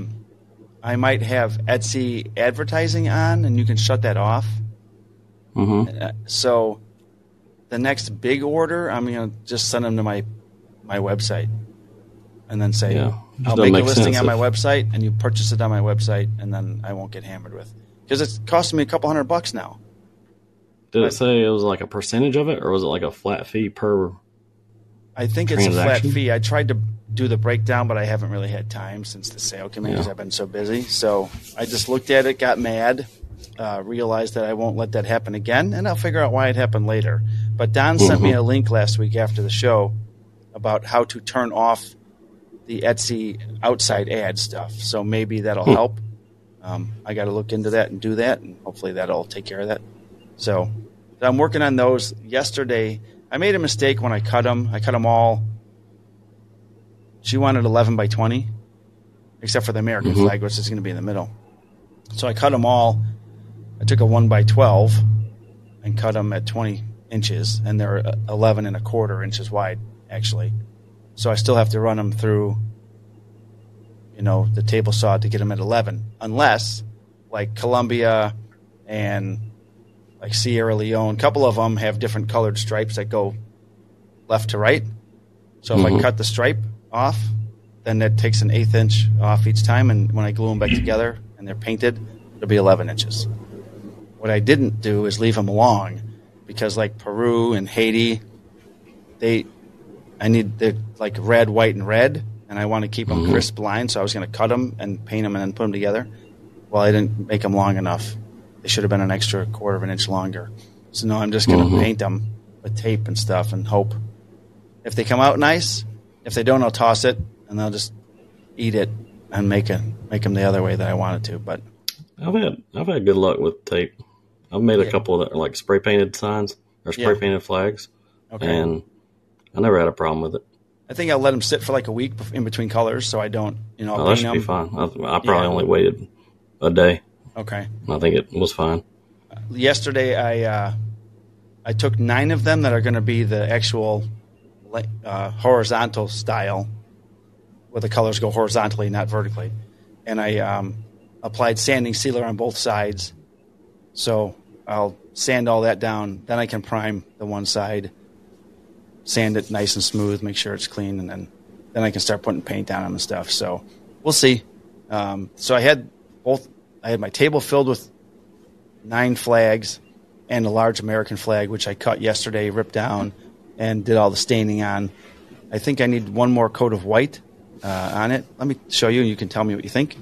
I might have Etsy advertising on, and you can shut that off. Mm-hmm. So the next big order, I'm going to just send them to my website, and then say, I'll make a listing on my website, and you purchase it on my website, and then I won't get hammered with. Because it's costing me a couple $100 now. Did it say it was like a percentage of it, or was it like a flat fee per I think it's a flat fee. I tried to do the breakdown, but I haven't really had time since the sale came in because I've been so busy. So I just looked at it, got mad, realized that I won't let that happen again, and I'll figure out why it happened later. But Don sent me a link last week after the show about how to turn off the Etsy outside ad stuff. So maybe that'll help. I got to look into that and do that, and hopefully that'll take care of that. So I'm working on those. Yesterday, I made a mistake when I cut them. I cut them all. She wanted 11 by 20, except for the American flag, which is going to be in the middle. So I cut them all. I took a 1 by 12 and cut them at 20 inches, and they're 11 and a quarter inches wide, actually. So I still have to run them through, the table saw to get them at 11, unless, like Colombia and like Sierra Leone, a couple of them have different colored stripes that go left to right. So if I cut the stripe off, then that takes an 1/8 inch off each time, and when I glue them back together and they're painted, it'll be 11 inches. What I didn't do is leave them long, because like Peru and Haiti, they're like red, white, and red, and I want to keep them crisp lines, so I was going to cut them and paint them and then put them together. Well, I didn't make them long enough. they should have been an extra quarter of an inch longer. So no, I'm just going to paint them with tape and stuff and hope. If they come out nice, if they don't, I'll toss it and they'll just eat it and make them the other way that I want it to. But I've had good luck with tape. I've made a couple that are like spray painted signs or spray painted flags, and I never had a problem with it. I think I'll let them sit for like a week in between colors, so I don't, that should be fine. I probably only waited a day. Okay. I think it was fine. Yesterday, I took 9 of them that are going to be the actual horizontal style, where the colors go horizontally, not vertically, and I applied sanding sealer on both sides. So I'll sand all that down. Then I can prime the one side, sand it nice and smooth, make sure it's clean, and then I can start putting paint down on the stuff. So we'll see. So I had my table filled with 9 flags and a large American flag, which I cut yesterday, ripped down, and did all the staining on. I think I need one more coat of white on it. Let me show you, and you can tell me what you think.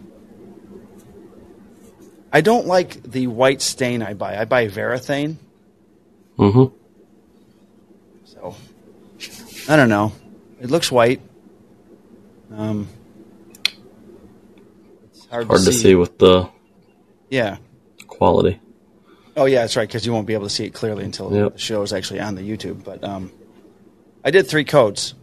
I don't like the white stain I buy. I buy Varathane. Mm-hmm. So, I don't know. It looks white. It's hard to see with the quality. Oh, yeah, that's right, because you won't be able to see it clearly until the show is actually on the YouTube. But I did 3 coats,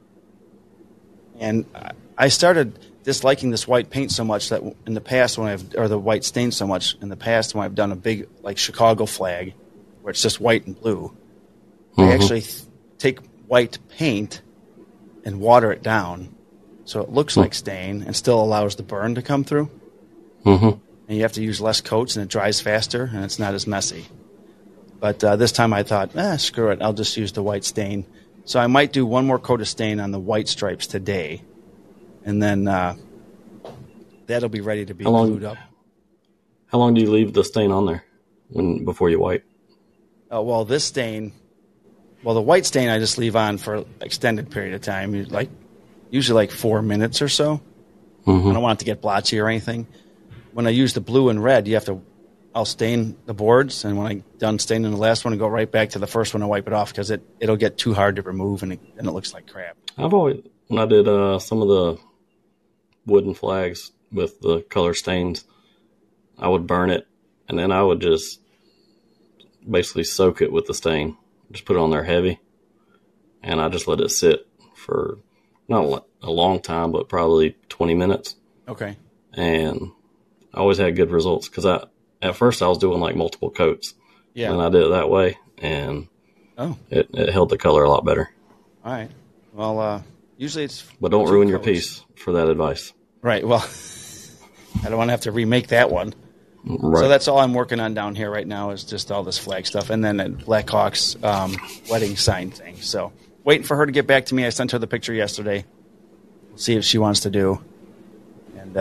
and I started disliking this white paint so much that in the past or the white stain so much in the past when I've done a big like Chicago flag where it's just white and blue, I actually take white paint and water it down so it looks like stain and still allows the burn to come through. And you have to use less coats and it dries faster and it's not as messy. But this time I thought, screw it, I'll just use the white stain. So I might do one more coat of stain on the white stripes today. And then that'll be ready to be glued up. How long do you leave the stain on there before you wipe? Well, this stain, the white stain I just leave on for an extended period of time, usually like 4 minutes or so. I don't want it to get blotchy or anything. When I use the blue and red, I'll stain the boards, and when I'm done staining the last one, I go right back to the first one and wipe it off because it'll get too hard to remove and it looks like crap. When I did some of the wooden flags with the color stains, I would burn it, and then I would just basically soak it with the stain. Just put it on there heavy, and I just let it sit for not a long time, but probably 20 minutes. Okay. And I always had good results because at first I was doing like multiple coats. Yeah. And I did it that way, and it held the color a lot better. All right. Well, usually it's... But don't ruin your piece for that advice. Right. Well, I don't want to have to remake that one. Right. So that's all I'm working on down here right now is just all this flag stuff. And then at Blackhawk's wedding sign thing. So waiting for her to get back to me. I sent her the picture yesterday. We'll see if she wants to do. And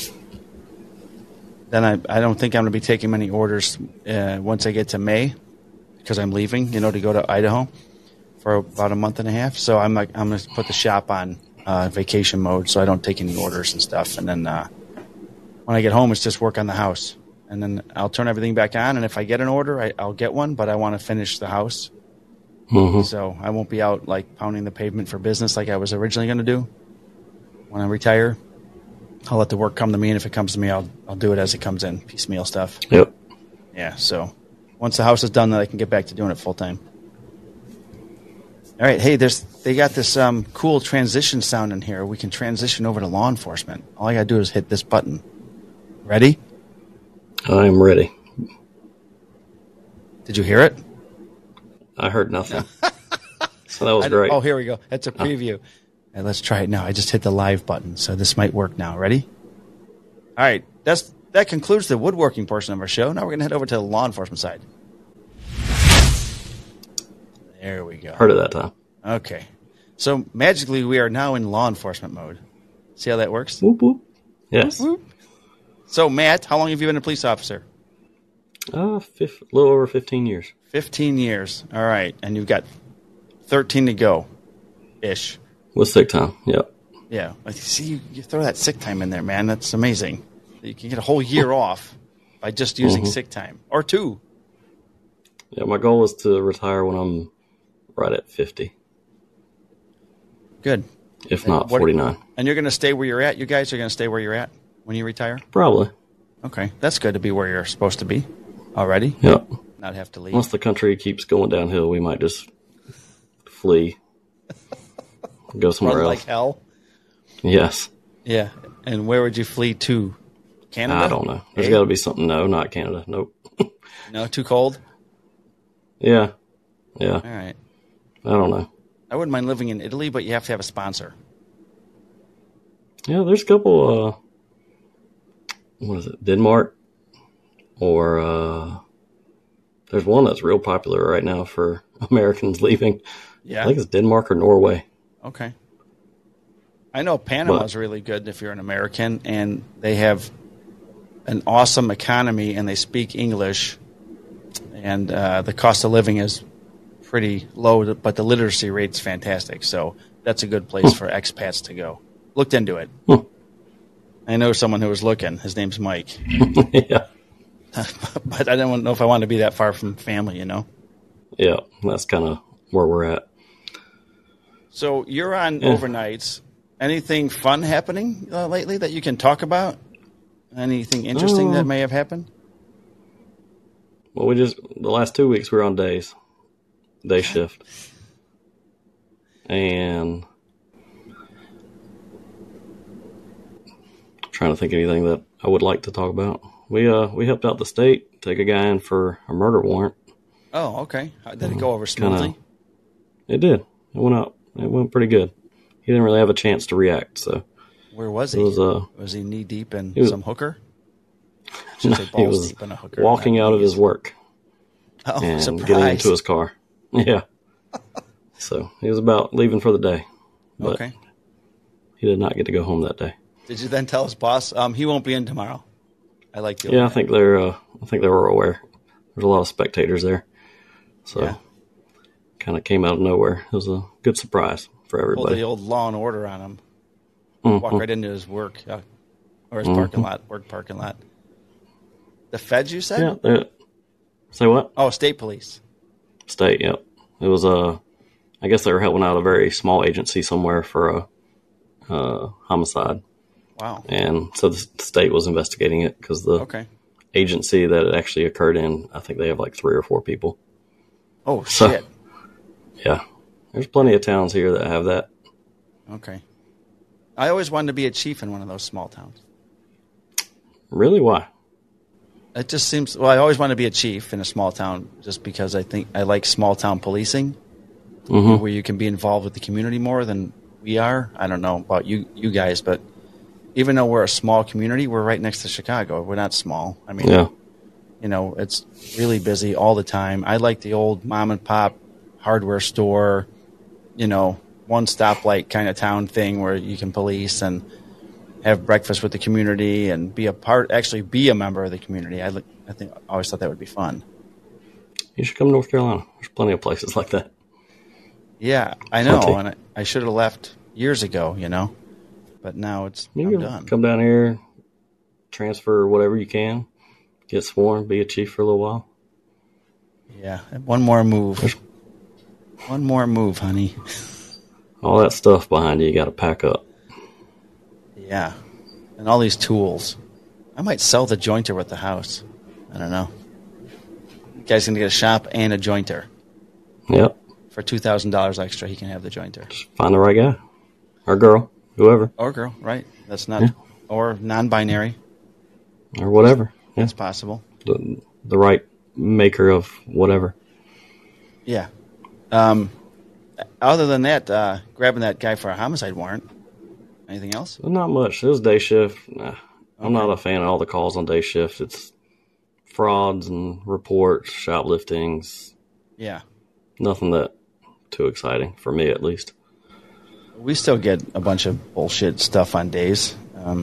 then I don't think I'm going to be taking many orders once I get to May because I'm leaving, to go to Idaho for about a month and a half. So I'm going to put the shop on vacation mode so I don't take any orders and stuff. And then when I get home, it's just work on the house. And then I'll turn everything back on. And if I get an order, I'll get one, but I want to finish the house. So I won't be out like pounding the pavement for business like I was originally going to do when I retire. I'll let the work come to me, and if it comes to me, I'll do it as it comes in, piecemeal stuff. Yep. Yeah, so once the house is done, then I can get back to doing it full time. All right, hey, they got this cool transition sound in here. We can transition over to law enforcement. All I got to do is hit this button. Ready? I'm ready. Did you hear it? I heard nothing. So that was great. Oh, here we go. That's a preview. And let's try it now. I just hit the live button, so this might work now. Ready? All right. That concludes the woodworking portion of our show. Now we're going to head over to the law enforcement side. There we go. Heard it that time. Okay. So magically, we are now in law enforcement mode. See how that works? Whoop, whoop. Yes. Whoop, whoop. So, Matt, how long have you been a police officer? A little over 15 years. 15 years. All right. And you've got 13 to go-ish. With sick time, yep. Yeah. See, you throw that sick time in there, man. That's amazing. You can get a whole year off. by just using sick time or 2. Yeah, my goal is to retire when I'm right at 50. Good. If not 49. And you're going to stay where you're at? You guys are going to stay where you're at when you retire? Probably. Okay. That's good to be where you're supposed to be already. Yep. Not have to leave. Once the country keeps going downhill, we might just flee. Go somewhere Run else. like hell? Yes. Yeah. And where would you flee to? Canada? I don't know. There's got to be something. No, not Canada. Nope. No, too cold? Yeah. All right. I don't know. I wouldn't mind living in Italy, but you have to have a sponsor. Yeah, there's a couple, what is it, Denmark? Or there's one that's real popular right now for Americans leaving. Yeah. I think it's Denmark or Norway. Okay. I know Panama's really good if you're an American, and they have an awesome economy, and they speak English, and the cost of living is pretty low, but the literacy rate's fantastic. So that's a good place for expats to go. Looked into it. I know someone who was looking. His name's Mike. Yeah. But I don't know if I want to be that far from family, you know? Yeah, that's kind of where we're at. So you're on overnights. Anything fun happening lately that you can talk about? Anything interesting that may have happened? Well, the last 2 weeks we were on day shift. And I'm trying to think of anything that I would like to talk about. We helped out the state, take a guy in for a murder warrant. Oh, okay. Did it go over smoothly? It did. It went pretty good. He didn't really have a chance to react. So where was he? Was he knee deep in some hooker? He was deep in a hooker, walking out of his work and surprise. getting into his car. Yeah. So he was about leaving for the day. But okay. He did not get to go home that day. Did you then tell his boss he won't be in tomorrow? I like you. Yeah, I think they were aware. There's a lot of spectators there. So kind of came out of nowhere. It was a good surprise for everybody. Pulled the old Law and Order on him. Walk right into his work or his work parking lot. The feds, you said? Yeah. Say what? Oh, state police. State, yep. It was I guess they were helping out a very small agency somewhere for a homicide. Wow. And so the state was investigating it because the agency that it actually occurred in, I think they have like 3 or 4 people. Oh, shit. Yeah. There's plenty of towns here that have that. Okay. I always wanted to be a chief in one of those small towns. Really? Why? It just seems... Well, I always wanted to be a chief in a small town just because I think I like small town policing where you can be involved with the community more than we are. I don't know about you guys, but even though we're a small community, we're right next to Chicago. We're not small. I mean, you know, it's really busy all the time. I like the old mom and pop hardware store, you know, one stoplight kind of town thing where you can police and have breakfast with the community and be a member of the community. I always thought that would be fun. You should come to North Carolina. There's plenty of places like that. Yeah, I know, and I should have left years ago, you know, but now I'm done. Come down here, transfer whatever you can, get sworn, be a chief for a little while. Yeah, one more move. One more move, honey. All that stuff behind you got to pack up. Yeah, and all these tools. I might sell the jointer with the house. I don't know. The guy's going to get a shop and a jointer. Yep. For $2,000 extra, he can have the jointer. Just find the right guy. Or girl. Whoever. Or girl, right. That's not... Yeah. Or non-binary. Or whatever. Yeah. It's possible. The right maker of whatever. Yeah. Other than that, grabbing that guy for a homicide warrant. Anything else? Not much. It was day shift. Nah, I'm not a fan of all the calls on day shift. It's frauds and reports, shopliftings. Yeah. Nothing that too exciting for me, at least. We still get a bunch of bullshit stuff on days.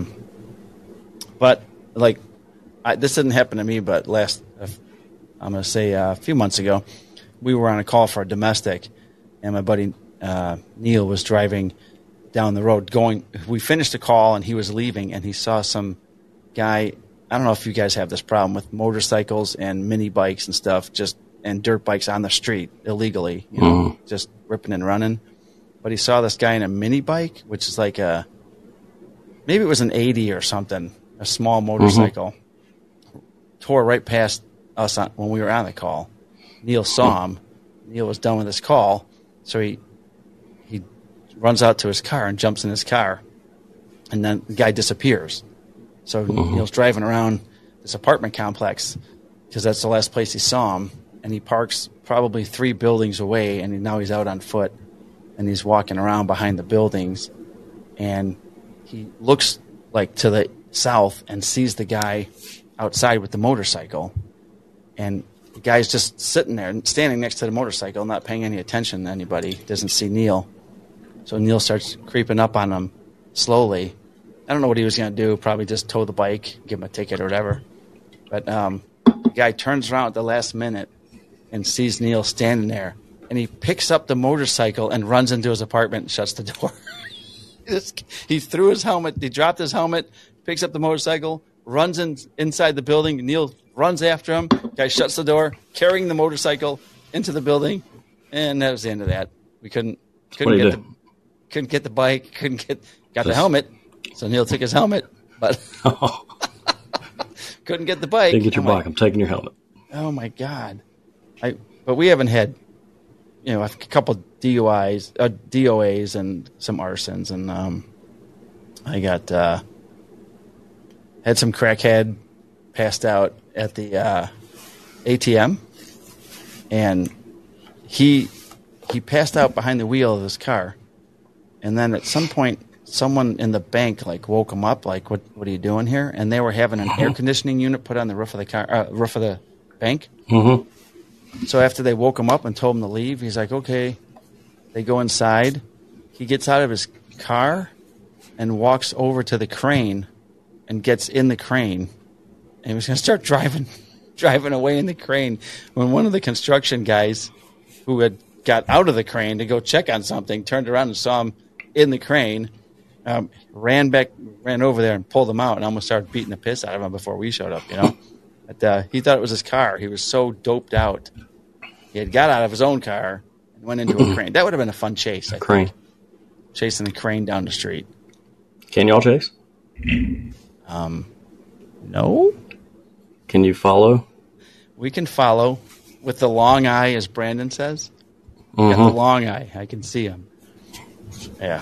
But, like, this didn't happen to me, but I'm going to say a few months ago, we were on a call for a domestic, and my buddy Neil was driving down the road we finished the call, and he was leaving, and he saw some guy I don't know if you guys have this problem with motorcycles and mini bikes and stuff, and dirt bikes on the street illegally, just ripping and running. But he saw this guy in a mini bike, which is like maybe it was an 80 or something, a small motorcycle, tore right past us when we were on the call. Neil saw him. Neil was done with his call, so he runs out to his car and jumps in his car, and then the guy disappears. So Neil's driving around this apartment complex because that's the last place he saw him, and he parks probably 3 buildings away, and now he's out on foot, and he's walking around behind the buildings, and he looks like to the south and sees the guy outside with the motorcycle, and the guy's just sitting there, standing next to the motorcycle, not paying any attention to anybody, doesn't see Neil. So Neil starts creeping up on him slowly. I don't know what he was going to do, probably just tow the bike, give him a ticket or whatever. But the guy turns around at the last minute and sees Neil standing there, and he picks up the motorcycle and runs into his apartment and shuts the door. He threw his helmet, he dropped his helmet, picks up the motorcycle, runs inside the building. Neil runs after him. Guy shuts the door, carrying the motorcycle into the building, and that was the end of that. We couldn't get the bike, got the helmet. So Neil took his helmet, but couldn't get the bike. Didn't get your bike. I'm taking your helmet. Oh my God! But we haven't had, a couple DUIs, DOAs, and some arsons, and I got had some crackhead passed out at the ATM, and he passed out behind the wheel of this car, and then at some point, someone in the bank woke him up, what are you doing here? And they were having an air conditioning unit put on the roof of the roof of the bank. So after they woke him up and told him to leave, he's like, okay. They go inside. He gets out of his car and walks over to the crane and gets in the crane. And he was going to start driving away in the crane when one of the construction guys who had got out of the crane to go check on something turned around and saw him in the crane. Ran over there and pulled him out and almost started beating the piss out of him before we showed up, But he thought it was his car. He was so doped out. He had got out of his own car and went into a crane. That would have been a fun chase, I think. Chasing the crane down the street. Can y'all chase? No. Can you follow? We can follow with the long eye, as Brandon says. Got the long eye. I can see him. Yeah.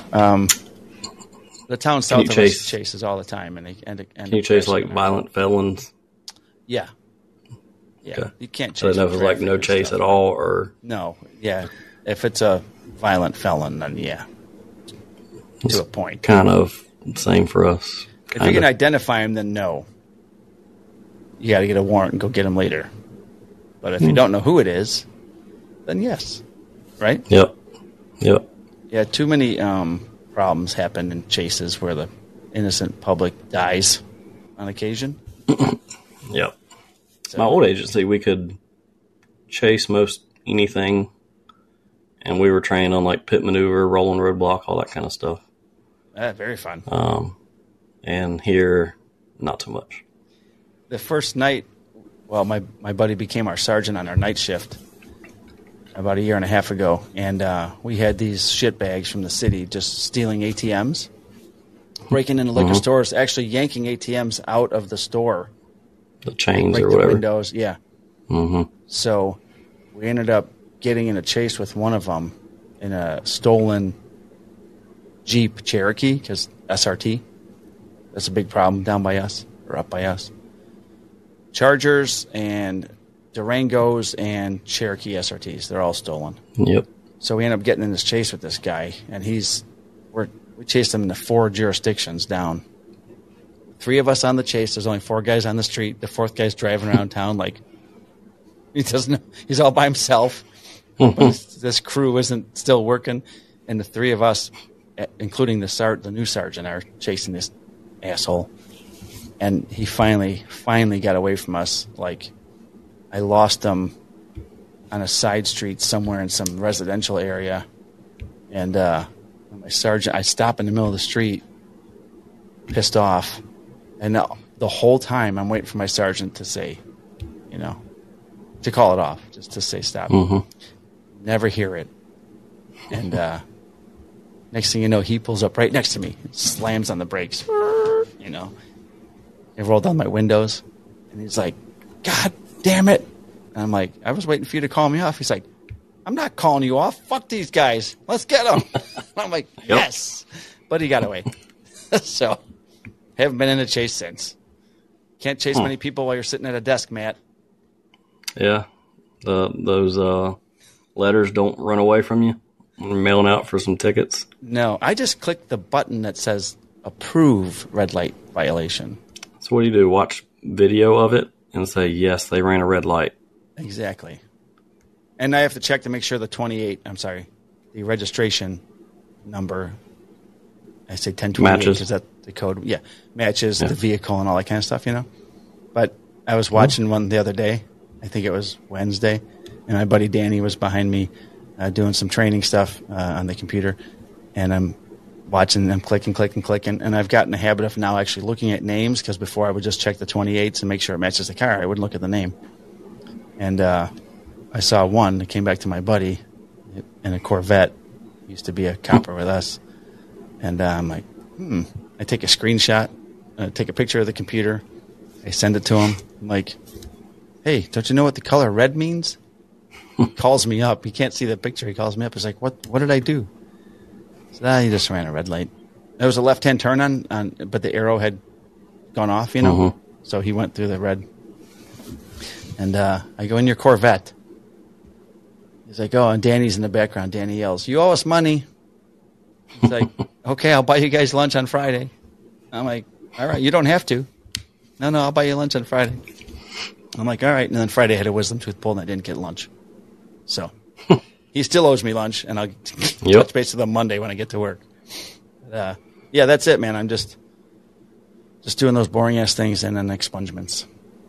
The town south of us chases all the time, and can you chase violent felons? Yeah. Okay. You can't chase. So that was no chase at all, or no? Yeah, if it's a violent felon, then yeah, to a point. Kind of same for us. If you can identify him, then no. You got to get a warrant and go get him later. But if you don't know who it is, then yes, right? Yep. Yeah, too many problems happen in chases where the innocent public dies on occasion. Yep. So, my old agency, we could chase most anything, and we were trained on pit maneuver, rolling roadblock, all that kind of stuff. Very fun. And here, not so much. The first night, my buddy became our sergeant on our night shift about a year and a half ago, and we had these shitbags from the city just stealing ATMs, breaking into liquor stores, actually yanking ATMs out of the store. The chains or whatever. The windows, yeah. So we ended up getting in a chase with one of them in a stolen Jeep Cherokee, because SRT. That's a big problem down by us, or up by us. Chargers and Durangos and Cherokee SRTs, they're all stolen. Yep. So we ended up getting in this chase with this guy, and we chased him into 4 jurisdictions down. 3 of us on the chase. There's only 4 guys on the street. The 4th guy's driving around town he doesn't know. He's all by himself. This crew isn't still working, and the 3 of us, including the new sergeant, are chasing this asshole. And he finally got away from us. I lost him on a side street somewhere in some residential area, and my sergeant, I stop in the middle of the street, pissed off. And the whole time I'm waiting for my sergeant to say, to call it off, just to say stop. Mm-hmm. Never hear it. And next thing you know, he pulls up right next to me, slams on the brakes. He rolled down my windows, and he's like, God damn it. And I'm like, I was waiting for you to call me off. He's like, I'm not calling you off. Fuck these guys. Let's get them. I'm like, yes. But he got away. So, haven't been in a chase since. Can't chase many people while you're sitting at a desk, Matt. Yeah. Those letters don't run away from you when you're mailing out for some tickets. No, I just clicked the button that says approve red light violation. So what do? Watch video of it and say, yes, they ran a red light. Exactly. And I have to check to make sure the registration number, I say 1028 because that's the code. Yeah, matches the vehicle and all that kind of stuff, But I was watching one the other day. I think it was Wednesday. And my buddy Danny was behind me doing some training stuff on the computer. And I'm watching them clicking. And I've gotten a habit of now actually looking at names because before I would just check the 28s and make sure it matches the car. I wouldn't look at the name. And I saw one that came back to my buddy in a Corvette. He used to be a copper with us. And I'm like, I take a screenshot, take a picture of the computer. I send it to him. I'm like, hey, don't you know what the color red means? He calls me up. He can't see the picture. He calls me up. He's like, what did I do? I said, he just ran a red light. There was a left-hand turn on, but the arrow had gone off, Mm-hmm. So he went through the red. And I go, in your Corvette. He's like, oh, and Danny's in the background. Danny yells, you owe us money. He's like, okay, I'll buy you guys lunch on Friday. I'm like, all right, you don't have to. No, I'll buy you lunch on Friday. I'm like, all right. And then Friday I had a wisdom tooth pulled and I didn't get lunch. So he still owes me lunch, and I'll touch base with him Monday when I get to work. Yeah, that's it, man. I'm just doing those boring-ass things and then expungements.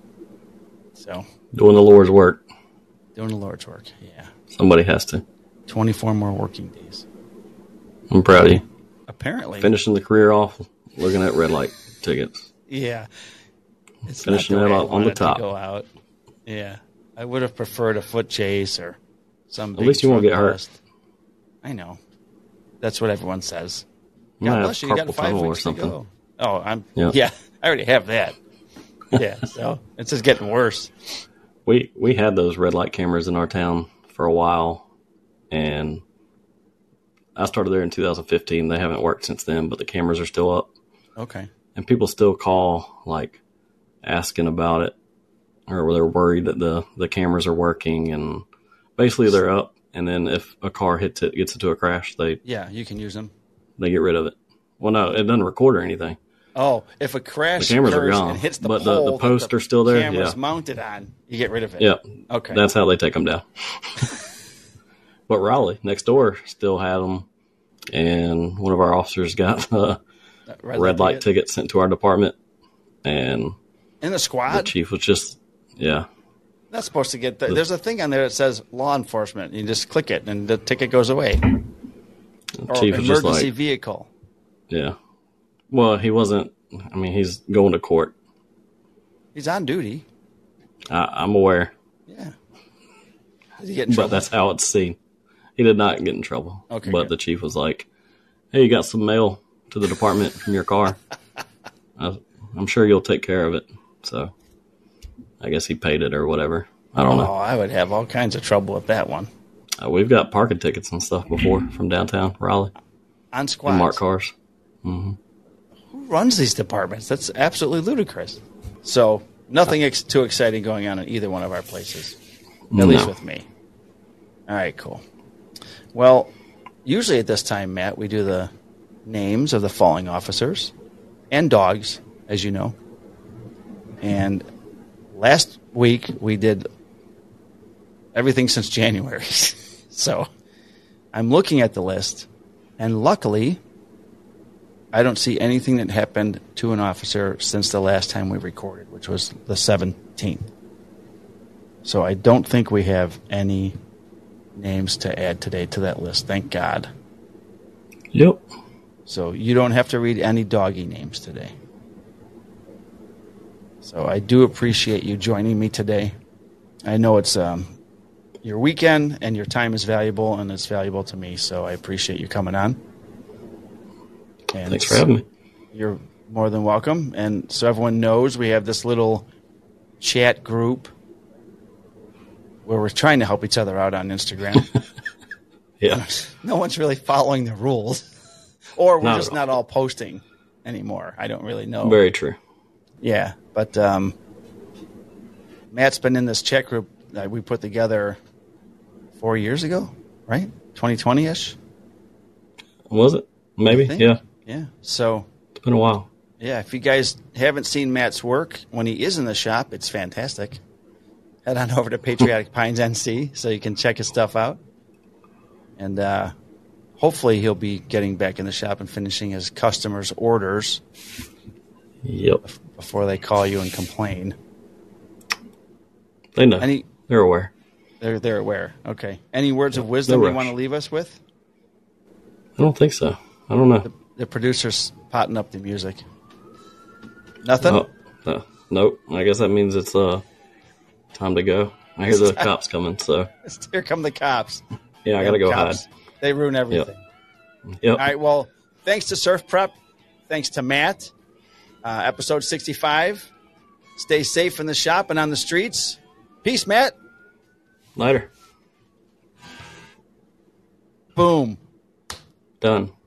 So doing the Lord's work. Doing the Lord's work, yeah. Somebody has to. 24 more working days. I'm proud of you. Apparently. Finishing the career off, looking at red light tickets. Yeah. It's finishing not it the way on the top. to go out. Yeah. I would have preferred a foot chase or some big At least you won't get bust. hurt. I know. That's what everyone says. You might have bless you. You got carpal 5 tunnel or weeks to something. go. Oh, I already have that. Yeah, so it's just getting worse. We had those red light cameras in our town for a while, and I started there in 2015. They haven't worked since then, but the cameras are still up. Okay. And people still call, asking about it, or they're worried that the cameras are working, and basically they're up, and then if a car gets into a crash, you can use them. They get rid of it. Well, no, it doesn't record or anything. Oh, if a crash the cameras are occurs gone, and hits the but pole the posts are still there. Camera's Yeah, mounted on, you get rid of it. yeah. Okay. That's how they take them down. But Raleigh next door still had them, and one of our officers got a red light ticket sent to our department, and in the squad. The chief was just That's supposed to get. There's a thing on there that says law enforcement. You just click it, and the ticket goes away. The chief was just emergency vehicle. Yeah. Well, he wasn't. I mean, he's going to court. He's on duty. I'm aware. Yeah. Did he get in trouble? But that's how it's seen. He did not get in trouble. Okay. But the chief was like, "Hey, you got some mail to the department from your car. I'm sure you'll take care of it." So, I guess he paid it or whatever. I don't know. Oh, I would have all kinds of trouble with that one. We've got parking tickets and stuff before from downtown Raleigh. On squads. And marked cars. Mm-hmm. Who runs these departments? That's absolutely ludicrous. So, nothing too exciting going on in either one of our places. At least with me. All right, cool. Well, usually at this time, Matt, we do the names of the falling officers and dogs, as you know. And last week, we did everything since January. So, I'm looking at the list, and luckily, I don't see anything that happened to an officer since the last time we recorded, which was the 17th. So I don't think we have any names to add today to that list. Thank God. Yep. So you don't have to read any doggy names today. So I do appreciate you joining me today. I know it's your weekend and your time is valuable, and it's valuable to me. So I appreciate you coming on. And thanks for having me. You're more than welcome. And so everyone knows, we have this little chat group where we're trying to help each other out on Instagram. Yeah. No one's really following the rules. Or we're just not all posting anymore. I don't really know. Very true. Yeah. But Matt's been in this chat group that we put together 4 years ago, right? 2020-ish? Was it? Maybe, yeah. Yeah. So it's been a while. Yeah, if you guys haven't seen Matt's work when he is in the shop, it's fantastic. Head on over to Patriotic Pines NC so you can check his stuff out. And hopefully he'll be getting back in the shop and finishing his customers' orders. Yep. Before they call you and complain. They know. They're aware. They're aware. Okay. Any words of wisdom you want to leave us with? I don't think so. I don't know. The producer's potting up the music. Nothing? Nope. I guess that means it's time to go. I hear the cops coming, so. Here come the cops. Yeah, I got to go hide. They ruin everything. Yep. All right, well, thanks to Surf Prep. Thanks to Matt. Episode 65. Stay safe in the shop and on the streets. Peace, Matt. Later. Boom. Done.